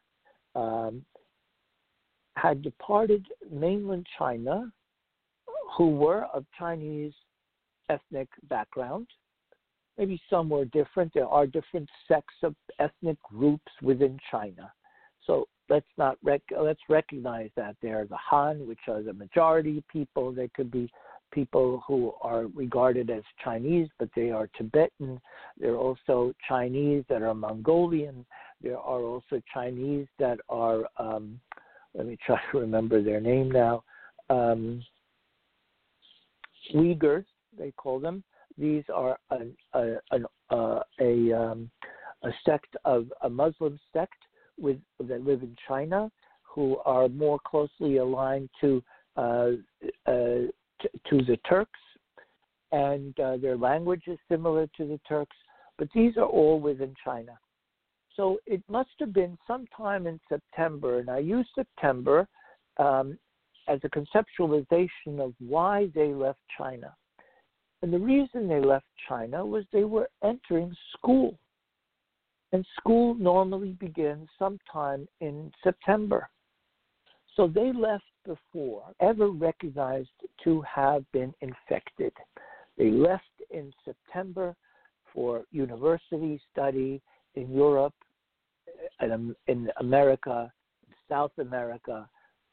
had departed mainland China who were of Chinese ethnic background. Maybe some were different. There are different sects of ethnic groups within China. So let's recognize that there are the Han, which are the majority people. There could be people who are regarded as Chinese, but they are Tibetan. There are also Chinese that are Mongolian. There are also Chinese that are, let me try to remember their name now, Uyghurs, they call them. These are a sect of a Muslim sect that live in China, who are more closely aligned to the Turks, and their language is similar to the Turks, but these are all within China. So it must have been sometime in September, and I use September as a conceptualization of why they left China. And the reason they left China was they were entering school. And school normally begins sometime in September. So they left before ever recognized to have been infected. They left in September for university study in Europe, in America, South America,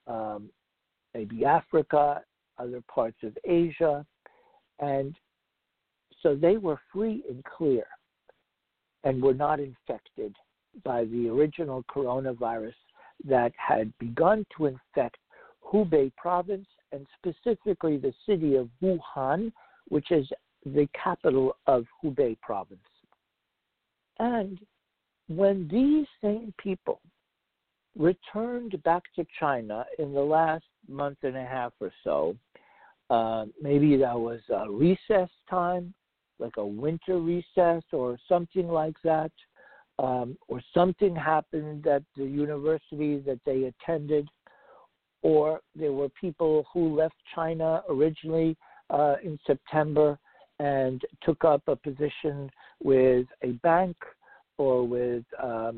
maybe Africa, other parts of Asia. And so they were free and clear and were not infected by the original coronavirus that had begun to infect Hubei province, and specifically the city of Wuhan, which is the capital of Hubei province. And when these same people returned back to China in the last month and a half or so, maybe that was a recess time, like a winter recess or something like that, or something happened at the university that they attended, or there were people who left China originally in September and took up a position with a bank or with a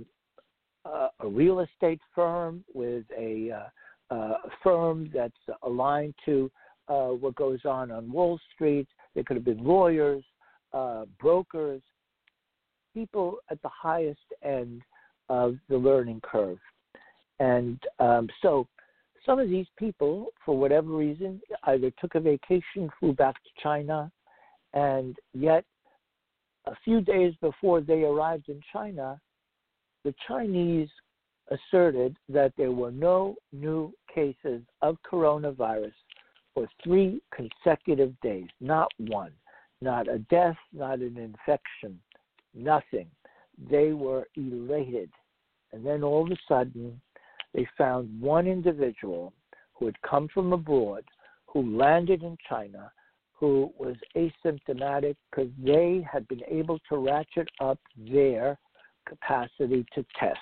real estate firm, with a firm that's aligned to what goes on Wall Street. They could have been lawyers, brokers, people at the highest end of the learning curve. And so some of these people, for whatever reason, either took a vacation, flew back to China, and yet a few days before they arrived in China, the Chinese asserted that there were no new cases of coronavirus for 3 consecutive days, not one, not a death, not an infection, nothing. They were elated. And then all of a sudden, they found one individual who had come from abroad, who landed in China, who was asymptomatic because they had been able to ratchet up their capacity to test.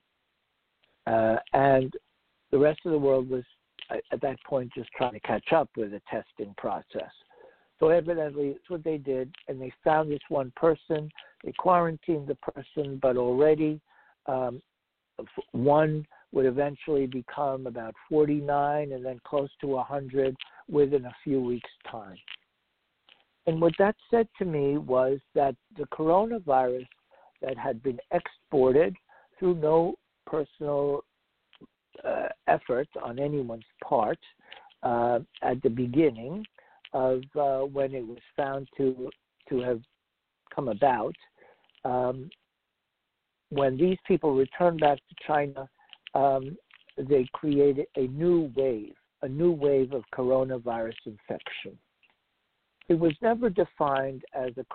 And the rest of the world was, at that point, just trying to catch up with the testing process. So evidently, that's what they did, and they found this one person. They quarantined the person, but already one would eventually become about 49 and then close to 100 within a few weeks' time. And what that said to me was that the coronavirus that had been exported through no personal effort on anyone's part at the beginning of when it was found to have come about, when these people returned back to China, they created a new wave of coronavirus infection. It was never defined as a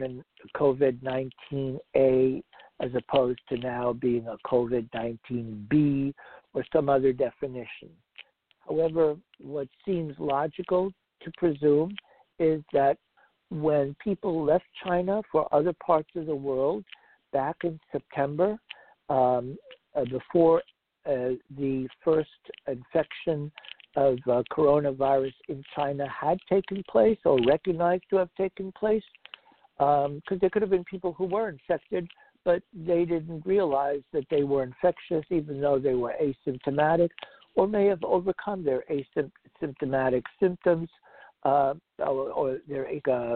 COVID-19A as opposed to now being a COVID-19B or some other definition. However, what seems logical to presume is that when people left China for other parts of the world back in September, before the first infection of coronavirus in China had taken place or recognized to have taken place, because there could have been people who were infected, but they didn't realize that they were infectious even though they were asymptomatic, or may have overcome their asymptomatic symptoms or their,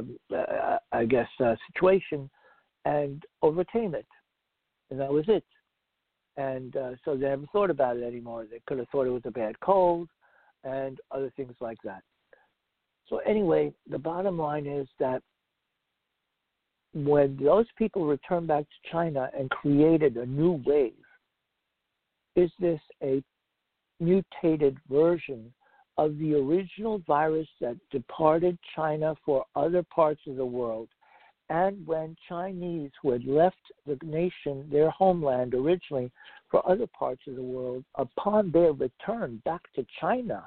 situation and overcame it. And that was it. And so they never thought about it anymore. They could have thought it was a bad cold and other things like that. So anyway, the bottom line is that when those people returned back to China and created a new wave, is this a mutated version of the original virus that departed China for other parts of the world? And when Chinese who had left the nation, their homeland originally, for other parts of the world, upon their return back to China,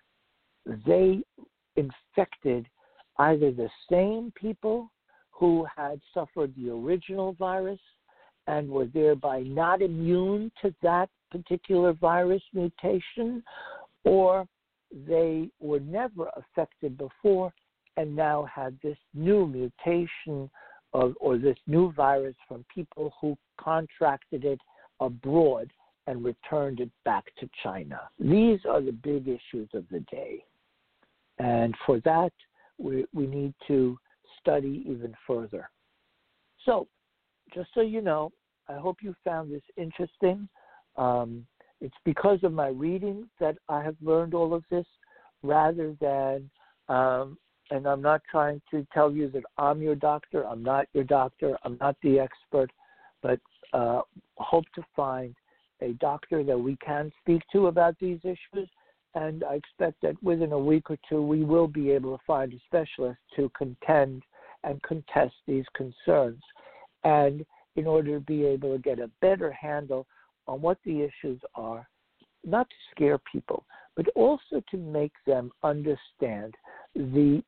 they infected either the same people who had suffered the original virus and were thereby not immune to that particular virus mutation, or they were never affected before and now had this new mutation or this new virus from people who contracted it abroad and returned it back to China. These are the big issues of the day. And for that, we need to study even further. So, just so you know, I hope you found this interesting. It's because of my reading that I have learned all of this rather than, and I'm not trying to tell you that I'm your doctor. I'm not your doctor. I'm not the expert, but hope to find a doctor that we can speak to about these issues. And I expect that within a week or two, we will be able to find a specialist to contend and contest these concerns. And in order to be able to get a better handle on what the issues are, not to scare people, but also to make them understand the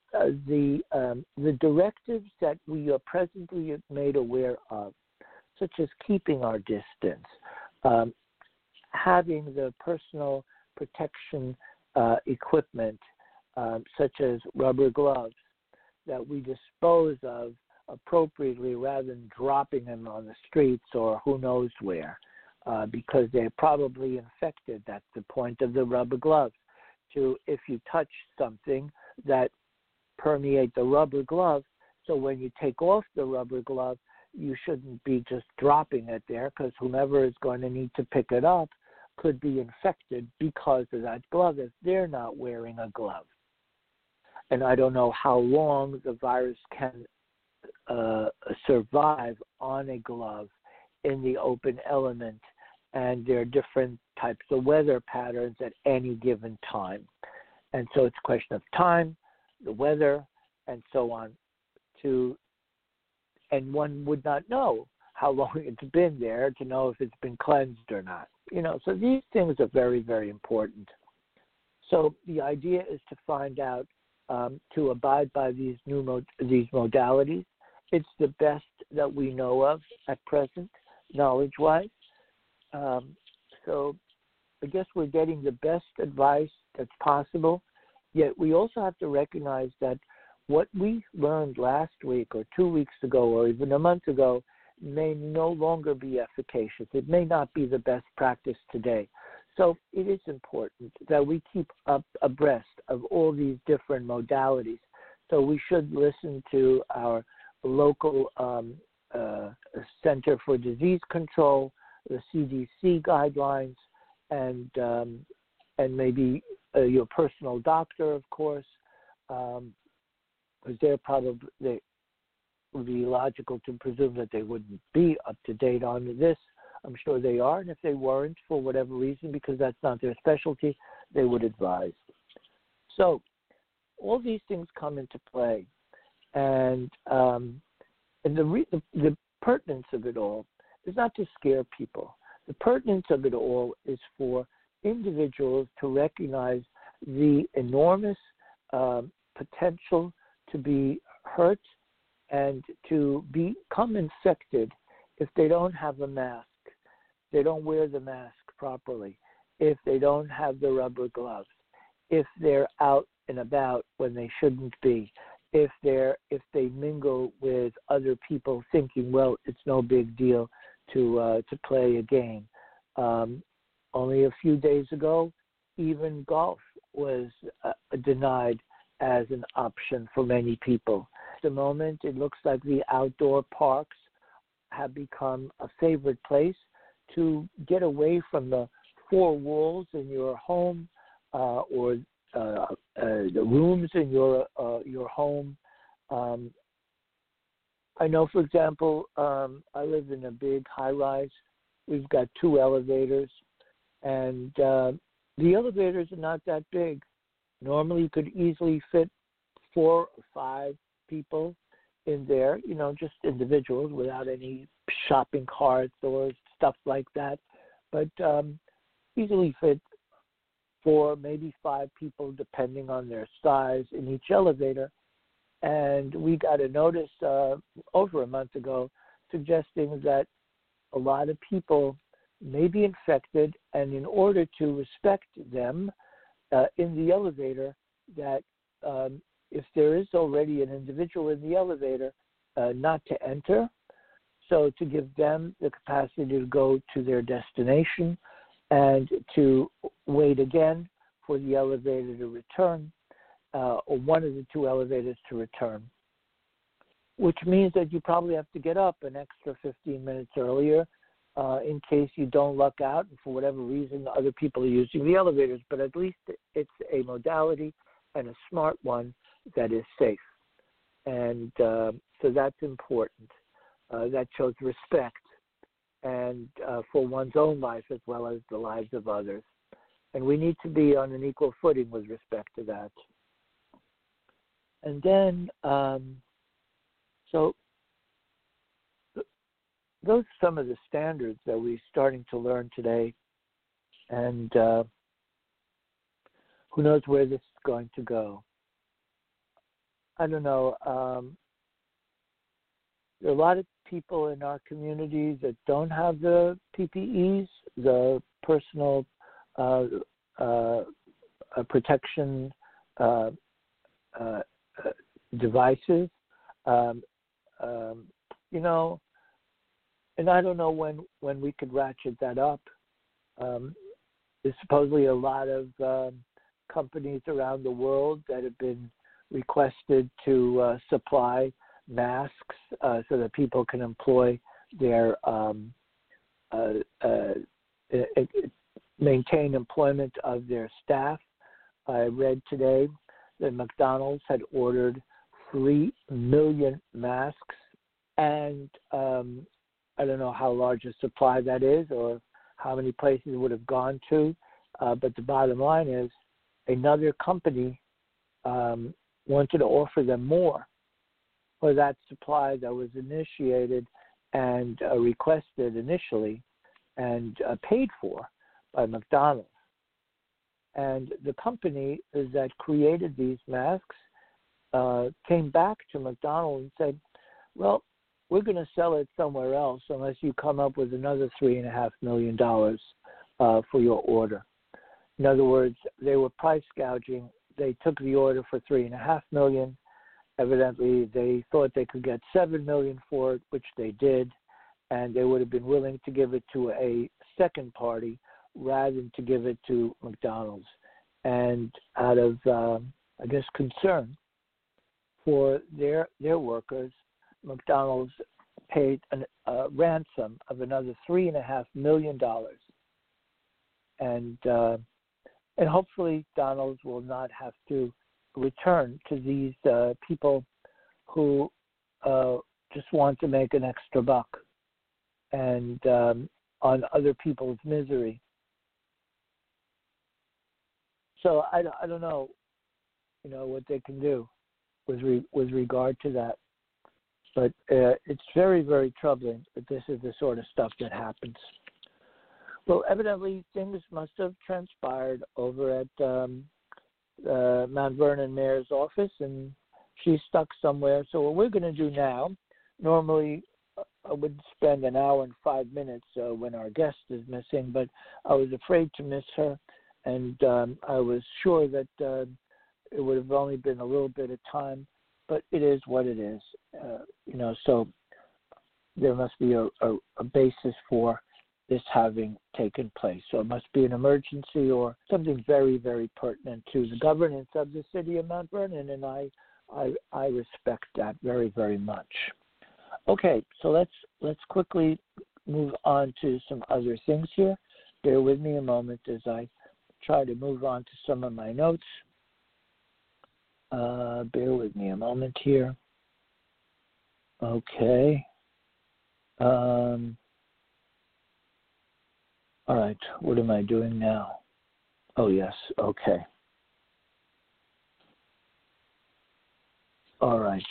directives that we are presently made aware of, such as keeping our distance, having the personal protection equipment, such as rubber gloves, that we dispose of appropriately rather than dropping them on the streets or who knows where, because they're probably infected. That's the point of the rubber gloves. If you touch something that permeate the rubber glove, so when you take off the rubber glove, you shouldn't be just dropping it there, because whomever is going to need to pick it up could be infected because of that glove if they're not wearing a glove. And I don't know how long the virus can survive on a glove in the open element, and there are different types of weather patterns at any given time. And so it's a question of time, the weather, and so on. And one would not know how long it's been there to know if it's been cleansed or not. So these things are very, very important. So the idea is to find out, to abide by these these modalities. It's the best that we know of at present, knowledge-wise. So I guess we're getting the best advice that's possible, yet we also have to recognize that what we learned last week or 2 weeks ago or even a month ago may no longer be efficacious. It may not be the best practice today. So it is important that we keep up abreast of all these different modalities. So we should listen to our local Center for Disease Control, the CDC guidelines, and maybe your personal doctor, of course, because it would be logical to presume that they wouldn't be up to date on this I'm sure they are, and if they weren't, for whatever reason, because that's not their specialty, they would advise. So all these things come into play, and the pertinence of it all is not to scare people. The pertinence of it all is for individuals to recognize the enormous potential to be hurt and to become infected if they don't have a mask, they don't wear the mask properly, if they don't have the rubber gloves, if they're out and about when they shouldn't be, if they mingle with other people thinking, well, it's no big deal to play a game. Only a few days ago, even golf was denied as an option for many people. At the moment, it looks like the outdoor parks have become a favorite place to get away from the four walls in your home or the rooms in your home. I know, for example, I live in a big high-rise. We've got 2 elevators, and the elevators are not that big. Normally, you could easily fit 4 or 5 people in there, just individuals without any shopping carts or stuff like that. But easily fit 4, maybe 5 people, depending on their size, in each elevator. And we got a notice over a month ago suggesting that a lot of people may be infected, and in order to respect them in the elevator, that if there is already an individual in the elevator, not to enter, so to give them the capacity to go to their destination and to wait again for the elevator to return, or one of the 2 elevators to return, which means that you probably have to get up an extra 15 minutes earlier in case you don't luck out and for whatever reason other people are using the elevators. But at least it's a modality and a smart one that is safe. And so that's important. That shows respect and for one's own life as well as the lives of others. And we need to be on an equal footing with respect to that. And then, so those are some of the standards that we're starting to learn today. And who knows where this is going to go. I don't know. There are a lot of people in our community that don't have the PPEs, the personal protection devices, and I don't know when we could ratchet that up. There's supposedly a lot of companies around the world that have been requested to supply masks so that people can employ their maintain employment of their staff. I read today that McDonald's had ordered 3 million masks, and I don't know how large a supply that is or how many places it would have gone to, but the bottom line is another company wanted to offer them more for that supply that was initiated and requested initially and paid for by McDonald's. And the company that created these masks came back to McDonald's and said, well, we're going to sell it somewhere else unless you come up with another $3.5 million for your order. In other words, they were price gouging. They took the order for $3.5 million. Evidently, they thought they could get $7 million for it, which they did, and they would have been willing to give it to a second party rather than to give it to McDonald's. And out of, concern for their workers, McDonald's paid a ransom of another $3.5 million. And hopefully Donald's will not have to return to these people who just want to make an extra buck. And on other people's misery. So I don't know, what they can do with regard to that. But it's very, very troubling that this is the sort of stuff that happens. Well, evidently things must have transpired over at Mount Vernon mayor's office, and she's stuck somewhere. So what we're going to do now, normally I would spend an hour and 5 minutes when our guest is missing, but I was afraid to miss her, and I was sure that it would have only been a little bit of time, but it is what it is. So there must be a basis for this having taken place. So it must be an emergency or something very, very pertinent to the governance of the city of Mount Vernon, and I respect that very, very much. Okay, so let's quickly move on to some other things here. Bear with me a moment as I try to move on to some of my notes. Bear with me a moment here. Okay. All right, what am I doing now? Oh, yes, okay. All right.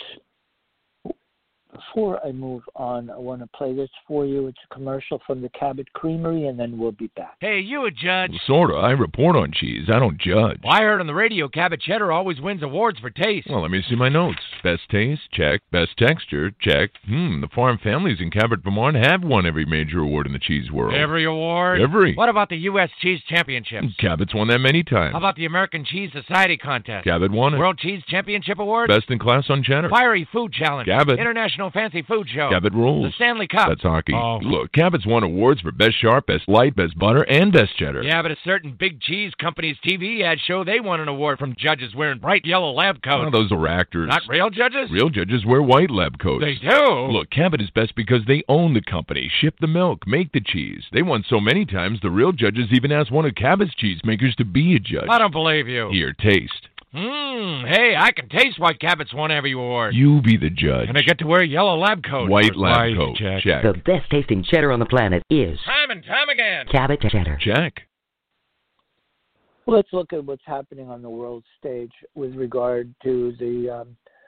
Before I move on, I want to play this for you. It's a commercial from the Cabot Creamery, and then we'll be back. Hey, you a judge? Well, sorta. I report on cheese. I don't judge. Well, I heard on the radio Cabot Cheddar always wins awards for taste. Well, let me see my notes. Best taste? Check. Best texture? Check. The farm families in Cabot, Vermont have won every major award in the cheese world. Every award? Every. What about the U.S. Cheese Championships? Cabot's won that many times. How about the American Cheese Society Contest? Cabot won it. World Cheese Championship Award? Best in class on cheddar. Fiery Food Challenge? Cabot. International Fancy Food Show? Cabot rules. The Stanley Cup? That's hockey. Oh. Look, Cabot's won awards for best sharp, best light, best butter, and best cheddar. Yeah, but a certain big cheese company's TV ad show they won an award from judges wearing bright yellow lab coats. Oh, those are actors. Not real judges? Real judges wear white lab coats. They do? Look, Cabot is best because they own the company, ship the milk, make the cheese. They won so many times, the real judges even asked one of Cabot's cheesemakers to be a judge. I don't believe you. Here, taste. Hey, I can taste why Cabot's won every award. You be the judge. Can I get to wear yellow lab coat? White lab coat. Check. The best tasting cheddar on the planet is Time and time again. Cabot Cheddar. Check. Well, let's look at what's happening on the world stage with regard to the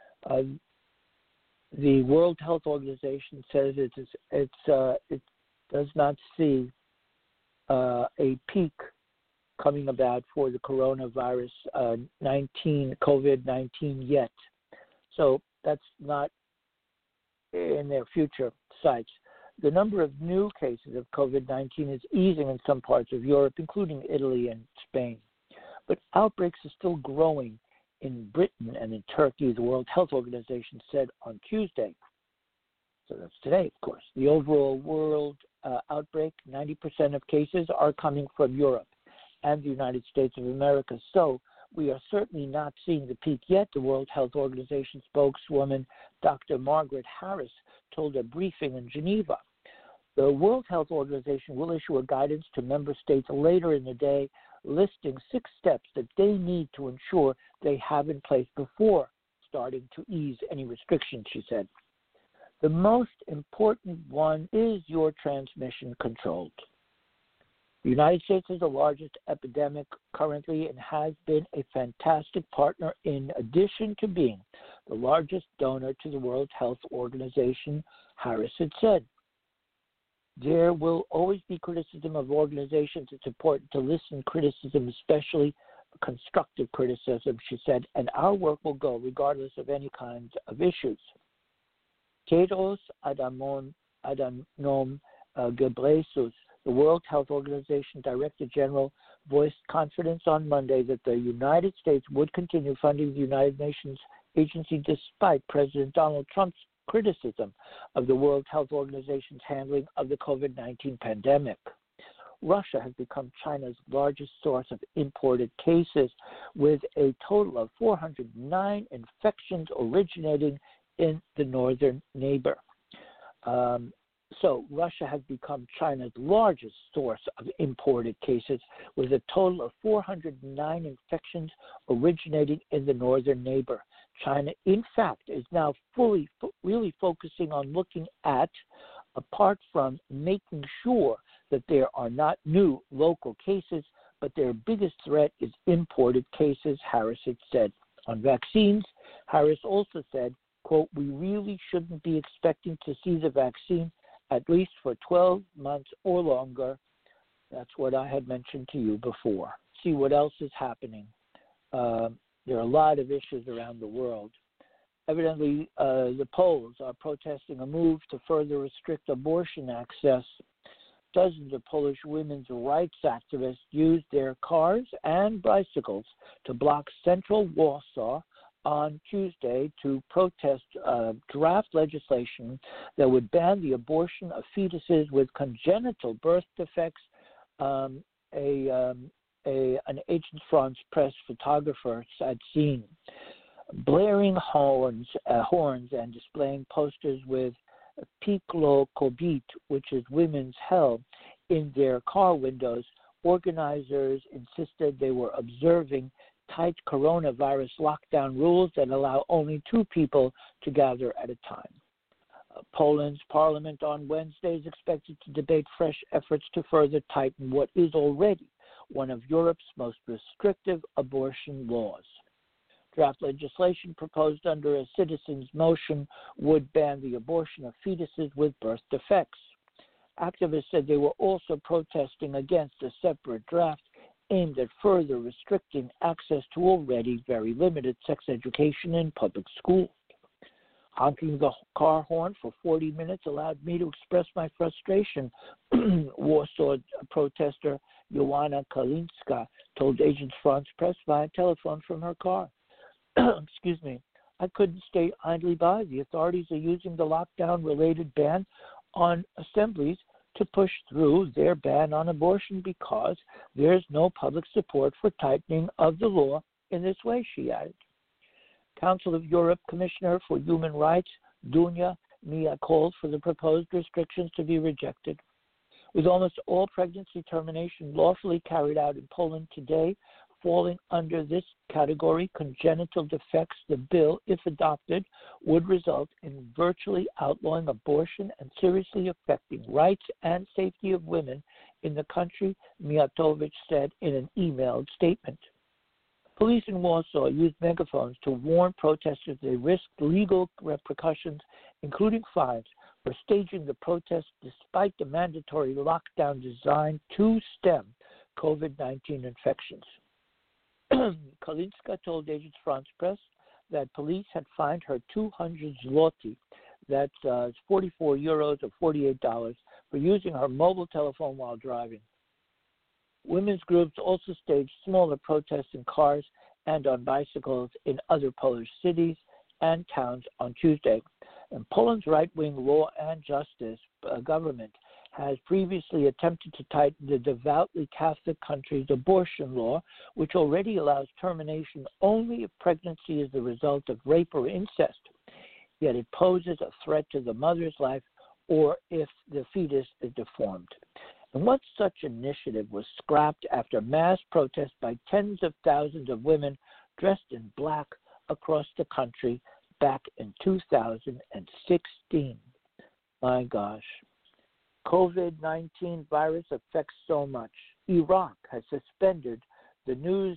World Health Organization says it does not see a peak coming about for the coronavirus COVID-19 yet. So that's not in their future sights. The number of new cases of COVID-19 is easing in some parts of Europe, including Italy and Spain. But outbreaks are still growing in Britain and in Turkey, the World Health Organization said on Tuesday. So that's today, of course. The overall world outbreak, 90% of cases are coming from Europe and the United States of America. So we are certainly not seeing the peak yet, the World Health Organization spokeswoman Dr. Margaret Harris told a briefing in Geneva. The World Health Organization will issue a guidance to member states later in the day listing 6 steps that they need to ensure they have in place before starting to ease any restrictions, she said. The most important one is your transmission controlled. The United States is the largest epidemic currently and has been a fantastic partner in addition to being the largest donor to the World Health Organization, Harris had said. There will always be criticism of organizations. It's important to listen criticism, especially constructive criticism, she said, and our work will go regardless of any kinds of issues. Tedros Adhanom Ghebreyesus, the World Health Organization Director General, voiced confidence on Monday that the United States would continue funding the United Nations agency despite President Donald Trump's criticism of the World Health Organization's handling of the COVID-19 pandemic. Russia has become China's largest source of imported cases, with a total of 409 infections originating in the northern neighbor. So Russia has become China's largest source of imported cases, with a total of 409 infections originating in the northern neighbor. China, in fact, is now really focusing on looking at, apart from making sure that there are not new local cases, but their biggest threat is imported cases, Harris had said. On vaccines, Harris also said, quote, "We really shouldn't be expecting to see the vaccine at least for 12 months or longer." That's what I had mentioned to you before. See what else is happening. There are a lot of issues around the world. Evidently, the Poles are protesting a move to further restrict abortion access. Dozens of Polish women's rights activists used their cars and bicycles to block central Warsaw on Tuesday to protest draft legislation that would ban the abortion of fetuses with congenital birth defects. An Agence France press photographer had seen blaring horns and displaying posters with Piklo Kobit, which is women's hell, in their car windows. Organizers insisted they were observing tight coronavirus lockdown rules that allow only 2 people to gather at a time. Poland's parliament on Wednesday is expected to debate fresh efforts to further tighten what is already one of Europe's most restrictive abortion laws. Draft legislation proposed under a citizen's motion would ban the abortion of fetuses with birth defects. Activists said they were also protesting against a separate draft aimed at further restricting access to already very limited sex education in public schools. Honking the car horn for 40 minutes allowed me to express my frustration, Warsaw protester Joanna Kalinska told Agence France Presse via telephone from her car. Excuse me. I couldn't stay idly by. The authorities are using the lockdown-related ban on assemblies to push through their ban on abortion because there's no public support for tightening of the law in this way, she added. Council of Europe Commissioner for Human Rights, Dunia Mia, called for the proposed restrictions to be rejected. With almost all pregnancy termination lawfully carried out in Poland today falling under this category, congenital defects, the bill, if adopted, would result in virtually outlawing abortion and seriously affecting rights and safety of women in the country, Miatowicz said in an emailed statement. Police in Warsaw used megaphones to warn protesters they risked legal repercussions, including fines, for staging the protest despite the mandatory lockdown designed to stem COVID-19 infections. Kalinska told Agence France Presse that police had fined her 200 zloty, that's 44 euros or $48, for using her mobile telephone while driving. Women's groups also staged smaller protests in cars and on bicycles in other Polish cities and towns on Tuesday. And Poland's right-wing Law and Justice government has previously attempted to tighten the devoutly Catholic country's abortion law, which already allows termination only if pregnancy is the result of rape or incest, yet it poses a threat to the mother's life or if the fetus is deformed. And one such initiative was scrapped after mass protests by tens of thousands of women dressed in black across the country back in 2016. My gosh. COVID-19 virus affects so much. Iraq has suspended the news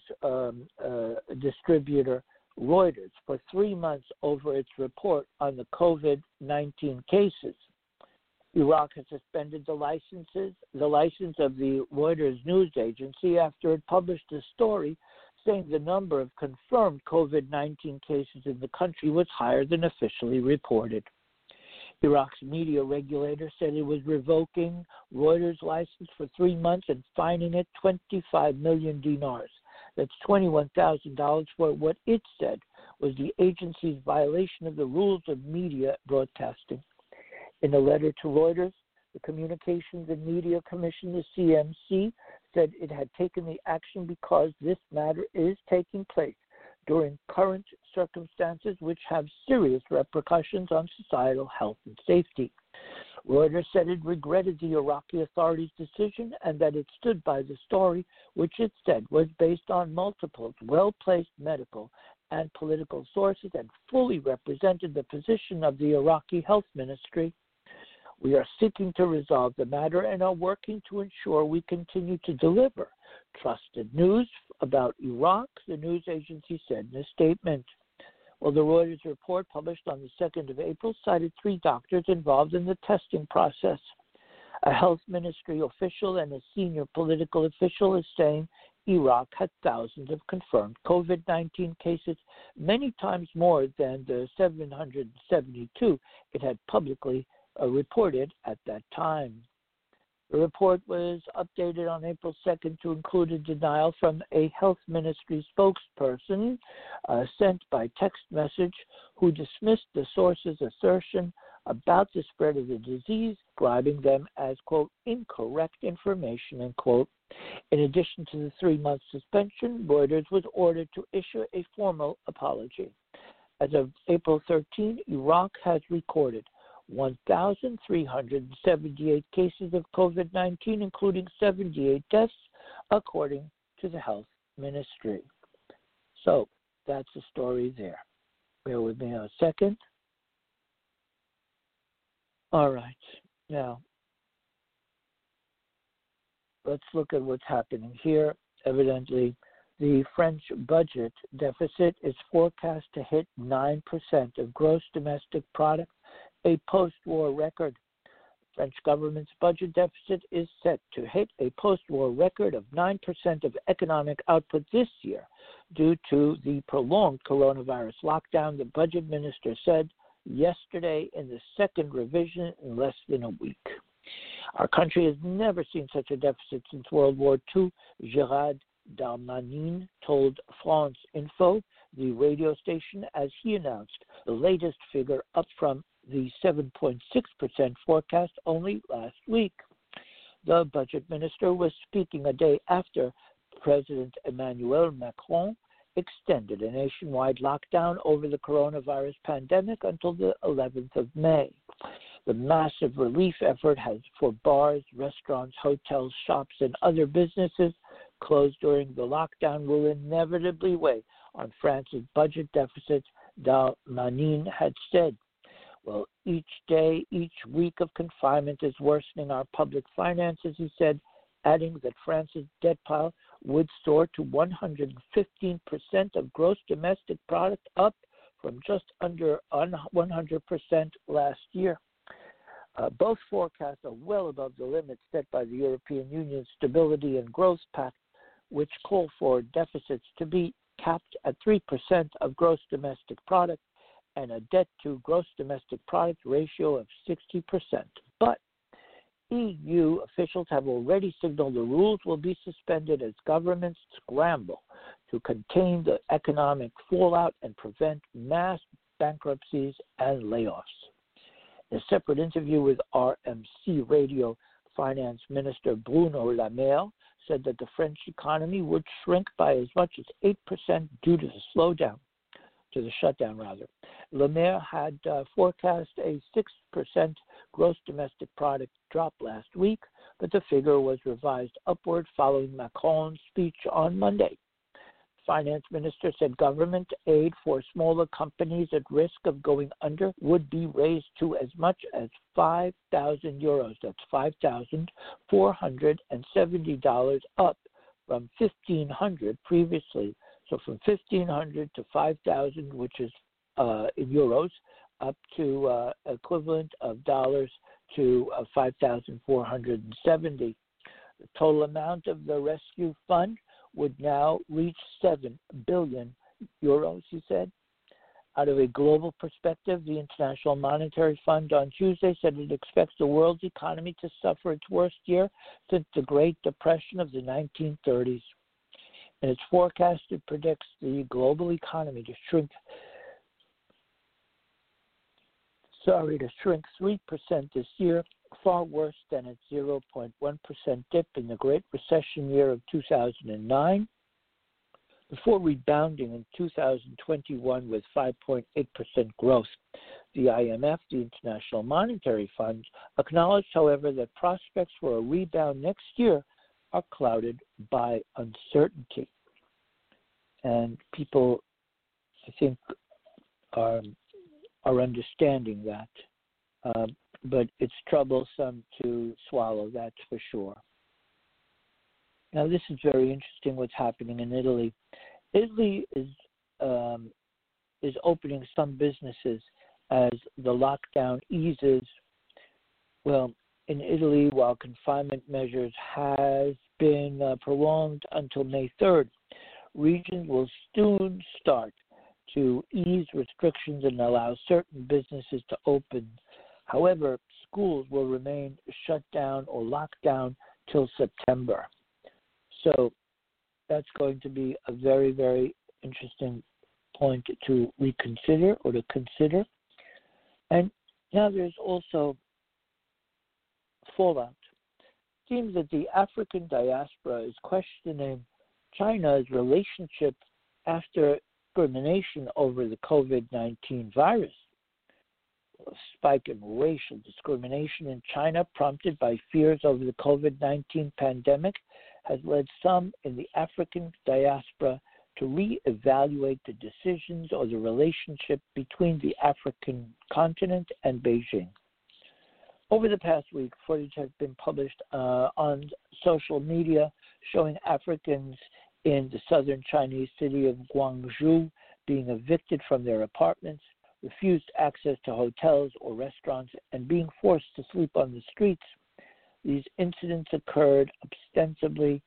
distributor Reuters for 3 months over its report on the COVID-19 cases. Iraq has suspended the license of the Reuters news agency after it published a story saying the number of confirmed COVID-19 cases in the country was higher than officially reported. Iraq's media regulator said it was revoking Reuters' license for 3 months and fining it 25 million dinars. That's $21,000 for what it said was the agency's violation of the rules of media broadcasting. In a letter to Reuters, the Communications and Media Commission, the CMC, said it had taken the action because this matter is taking place during current circumstances which have serious repercussions on societal health and safety. Reuters said it regretted the Iraqi authorities' decision and that it stood by the story, which it said was based on multiple well-placed medical and political sources and fully represented the position of the Iraqi health ministry. We are seeking to resolve the matter and are working to ensure we continue to deliver trusted news about Iraq, the news agency said in a statement. Well, the Reuters report published on the 2nd of April cited 3 doctors involved in the testing process. A health ministry official and a senior political official is saying Iraq had thousands of confirmed COVID-19 cases, many times more than the 772 it had publicly reported at that time. The report was updated on April 2nd to include a denial from a health ministry spokesperson sent by text message who dismissed the source's assertion about the spread of the disease, describing them as, quote, incorrect information, end quote. In addition to the 3-month suspension, Reuters was ordered to issue a formal apology. As of April 13, Iraq has recorded 1,378 cases of COVID-19, including 78 deaths, according to the health ministry. So that's the story there. Bear with me a second. All right. Now, let's look at what's happening here. Evidently, the French budget deficit is forecast to hit 9% of gross domestic product, a post-war record. The French government's budget deficit is set to hit a post-war record of 9% of economic output this year due to the prolonged coronavirus lockdown, the budget minister said yesterday in the second revision in less than a week. Our country has never seen such a deficit since World War II, Gérald Darmanin told France Info, the radio station, as he announced the latest figure up from the 7.6% forecast only last week. The budget minister was speaking a day after President Emmanuel Macron extended a nationwide lockdown over the coronavirus pandemic until the 11th of May. The massive relief effort has for bars, restaurants, hotels, shops, and other businesses closed during the lockdown will inevitably weigh on France's budget deficit, Darmanin had said. Well, each day, each week of confinement is worsening our public finances, he said, adding that France's debt pile would soar to 115% of gross domestic product, up from just under 100% last year. Both forecasts are well above the limits set by the European Union's Stability and Growth Pact, which call for deficits to be capped at 3% of gross domestic product and a debt-to-gross domestic product ratio of 60%. But EU officials have already signaled the rules will be suspended as governments scramble to contain the economic fallout and prevent mass bankruptcies and layoffs. In a separate interview with RMC Radio, Finance Minister Bruno Le Maire said that the French economy would shrink by as much as 8% due to the shutdown. Le Maire had forecast a 6% gross domestic product drop last week, but the figure was revised upward following Macron's speech on Monday. The finance minister said government aid for smaller companies at risk of going under would be raised to as much as €5,000. That's $5,470, up from $1,500 previously. So from 1,500 to 5,000, which is in euros, up to equivalent of dollars to 5,470. The total amount of the rescue fund would now reach 7 billion euros, he said. Out of a global perspective, the International Monetary Fund on Tuesday said it expects the world's economy to suffer its worst year since the Great Depression of the 1930s. In its forecast, it predicts the global economy to shrink 3% this year, far worse than its 0.1% dip in the Great Recession year of 2009, before rebounding in 2021 with 5.8% growth. The IMF, the International Monetary Fund, acknowledged, however, that prospects for a rebound next year are clouded by uncertainty. And people, I think, are understanding that. but it's troublesome to swallow, that's for sure. Now, this is very interesting what's happening in Italy. Italy is opening some businesses as the lockdown eases. Well, in Italy, while confinement measures has been prolonged until May 3rd, regions will soon start to ease restrictions and allow certain businesses to open. However, schools will remain shut down or locked down till September. So that's going to be a very, very interesting point to reconsider or to consider. And now there's also fallout. It seems that the African diaspora is questioning China's relationship after discrimination over the COVID-19 virus. A spike in racial discrimination in China, prompted by fears over the COVID-19 pandemic, has led some in the African diaspora to reevaluate the decisions or the relationship between the African continent and Beijing. Over the past week, footage has been published on social media showing Africans in the southern Chinese city of Guangzhou being evicted from their apartments, refused access to hotels or restaurants, and being forced to sleep on the streets. These incidents occurred ostensibly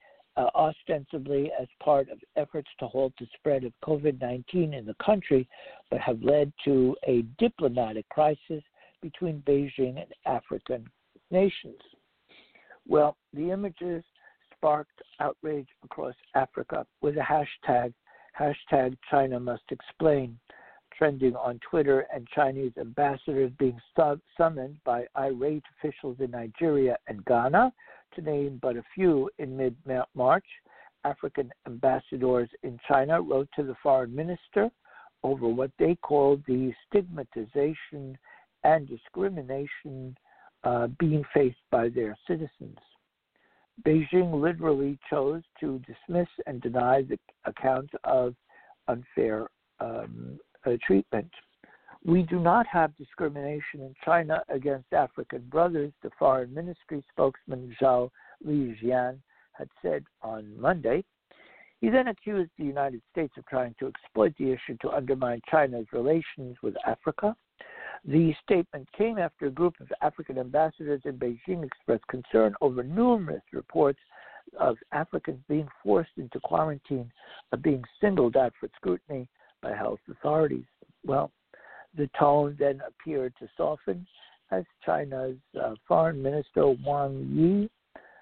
as part of efforts to halt the spread of COVID-19 in the country, but have led to a diplomatic crisis between Beijing and African nations. Well, the images sparked outrage across Africa with a hashtag China Must Explain, trending on Twitter, and Chinese ambassadors being summoned by irate officials in Nigeria and Ghana, to name but a few. In mid-March, African ambassadors in China wrote to the foreign minister over what they called the stigmatization and discrimination being faced by their citizens. Beijing literally chose to dismiss and deny the account of unfair treatment. We do not have discrimination in China against African brothers, the foreign ministry spokesman Zhao Lijian had said on Monday. He then accused the United States of trying to exploit the issue to undermine China's relations with Africa. The statement came after a group of African ambassadors in Beijing expressed concern over numerous reports of Africans being forced into quarantine or being singled out for scrutiny by health authorities. Well, the tone then appeared to soften as China's foreign minister Wang Yi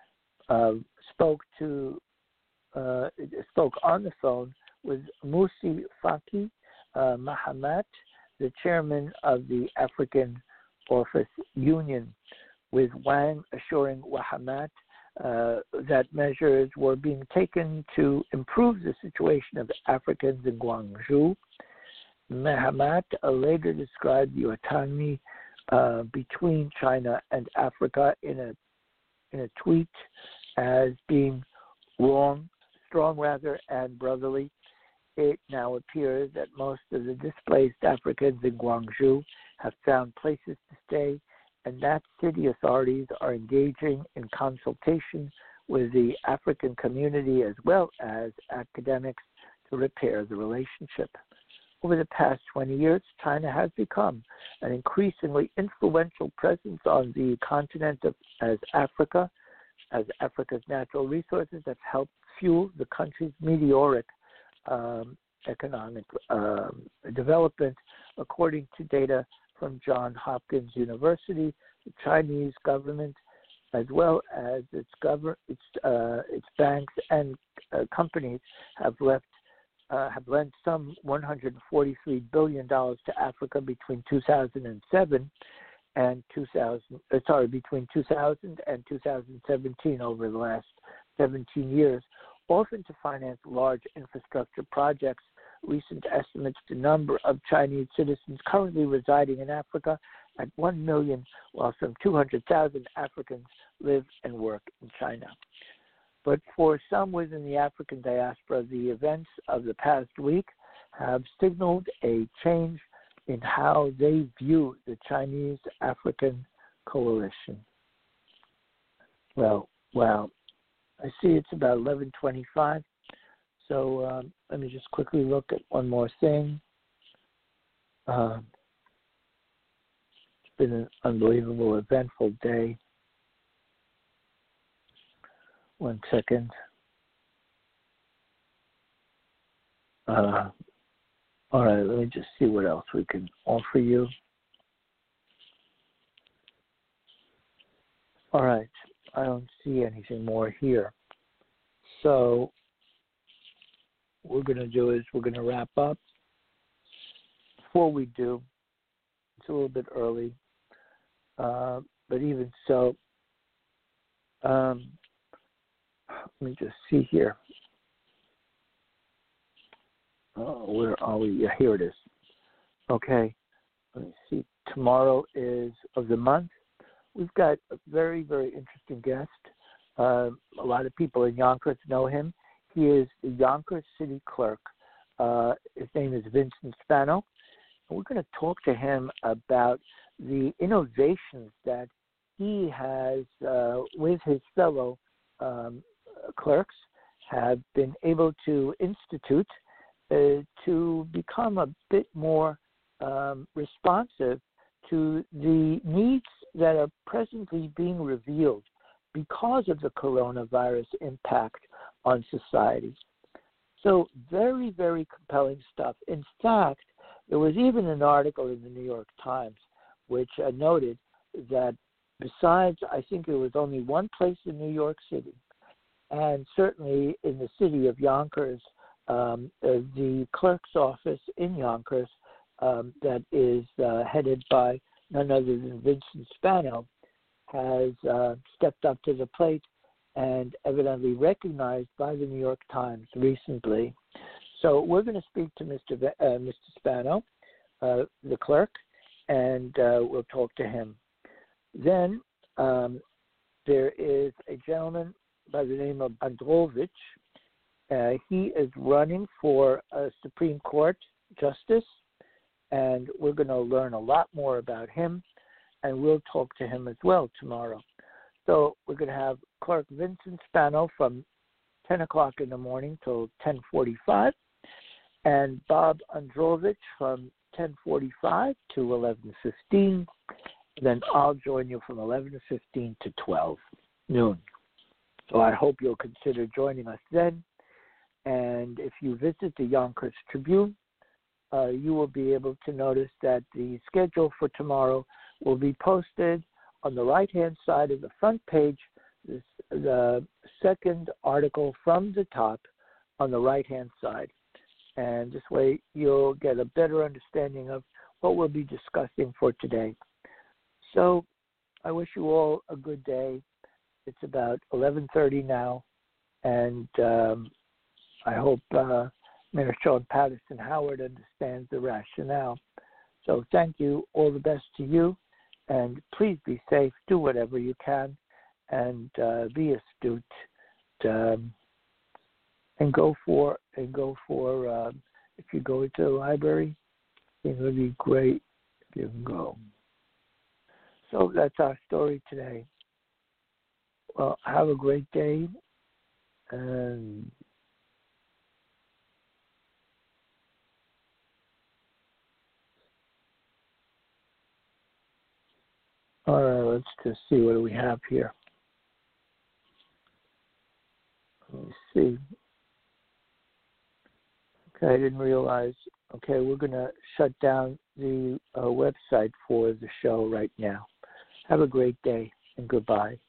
spoke on the phone with Musi Faki Mahamat, the chairman of the African Office Union, with Wang assuring Mahamat that measures were being taken to improve the situation of Africans in Guangzhou. Mahamat later described the autonomy between China and Africa in a tweet as being strong and brotherly. It now appears that most of the displaced Africans in Guangzhou have found places to stay, and that city authorities are engaging in consultation with the African community as well as academics to repair the relationship. Over the past 20 years, China has become an increasingly influential presence on the continent as Africa's natural resources have helped fuel the country's meteoric economic development. According to data from Johns Hopkins University, the Chinese government, as well as its banks and companies, have lent some $143 billion to Africa between 2007 and 2017 over the last 17 years, often to finance large infrastructure projects. Recent estimates the number of Chinese citizens currently residing in Africa at 1 million, while some 200,000 Africans live and work in China. But for some within the African diaspora, the events of the past week have signaled a change in how they view the Chinese-African Coalition. Well, wow. I see it's about 11:25. So let me just quickly look at one more thing. It's been an unbelievable, eventful day. One second. All right, let me just see what else we can offer you. All right, I don't see anything more here. So what we're going to do is we're going to wrap up. Before we do, it's a little bit early, but even so, let me just see here. Where are we? Yeah, here it is. Okay, let me see. Tomorrow is of the month. We've got a very, very interesting guest. A lot of people in Yonkers know him. He is the Yonkers City Clerk. His name is Vincent Spano. And we're going to talk to him about the innovations that he has, with his fellow clerks, have been able to institute to become a bit more responsive to the needs that are presently being revealed because of the coronavirus impact on society. So very, very compelling stuff. In fact, there was even an article in the New York Times which noted that besides, I think there was only one place in New York City, and certainly in the city of Yonkers, the clerk's office in Yonkers that is headed by none other than Vincent Spano has stepped up to the plate and evidently recognized by the New York Times recently. So we're going to speak to Mr. Spano, the clerk, and we'll talk to him. Then there is a gentleman by the name of Androvich. He is running for a Supreme Court justice, and we're going to learn a lot more about him, and we'll talk to him as well tomorrow. So we're going to have Clerk Vincent Spano from 10 o'clock in the morning till 10:45, and Bob Androvich from 10:45 to 11:15. Then I'll join you from 11:15 to 12 noon. So I hope you'll consider joining us then. And if you visit the Yonkers Tribune, you will be able to notice that the schedule for tomorrow will be posted on the right-hand side of the front page, the second article from the top on the right-hand side. And this way you'll get a better understanding of what we'll be discussing for today. So I wish you all a good day. It's about 11:30 now, and I hope Mayor Sean Patterson Howard understands the rationale. So thank you. All the best to you, and please be safe. Do whatever you can, and be astute. And go for. If you go to the library, it would be great if you can go. So that's our story today. Well, have a great day, and all right, let's just see what do we have here. Let me see. Okay, I didn't realize. Okay, we're going to shut down the website for the show right now. Have a great day, and goodbye.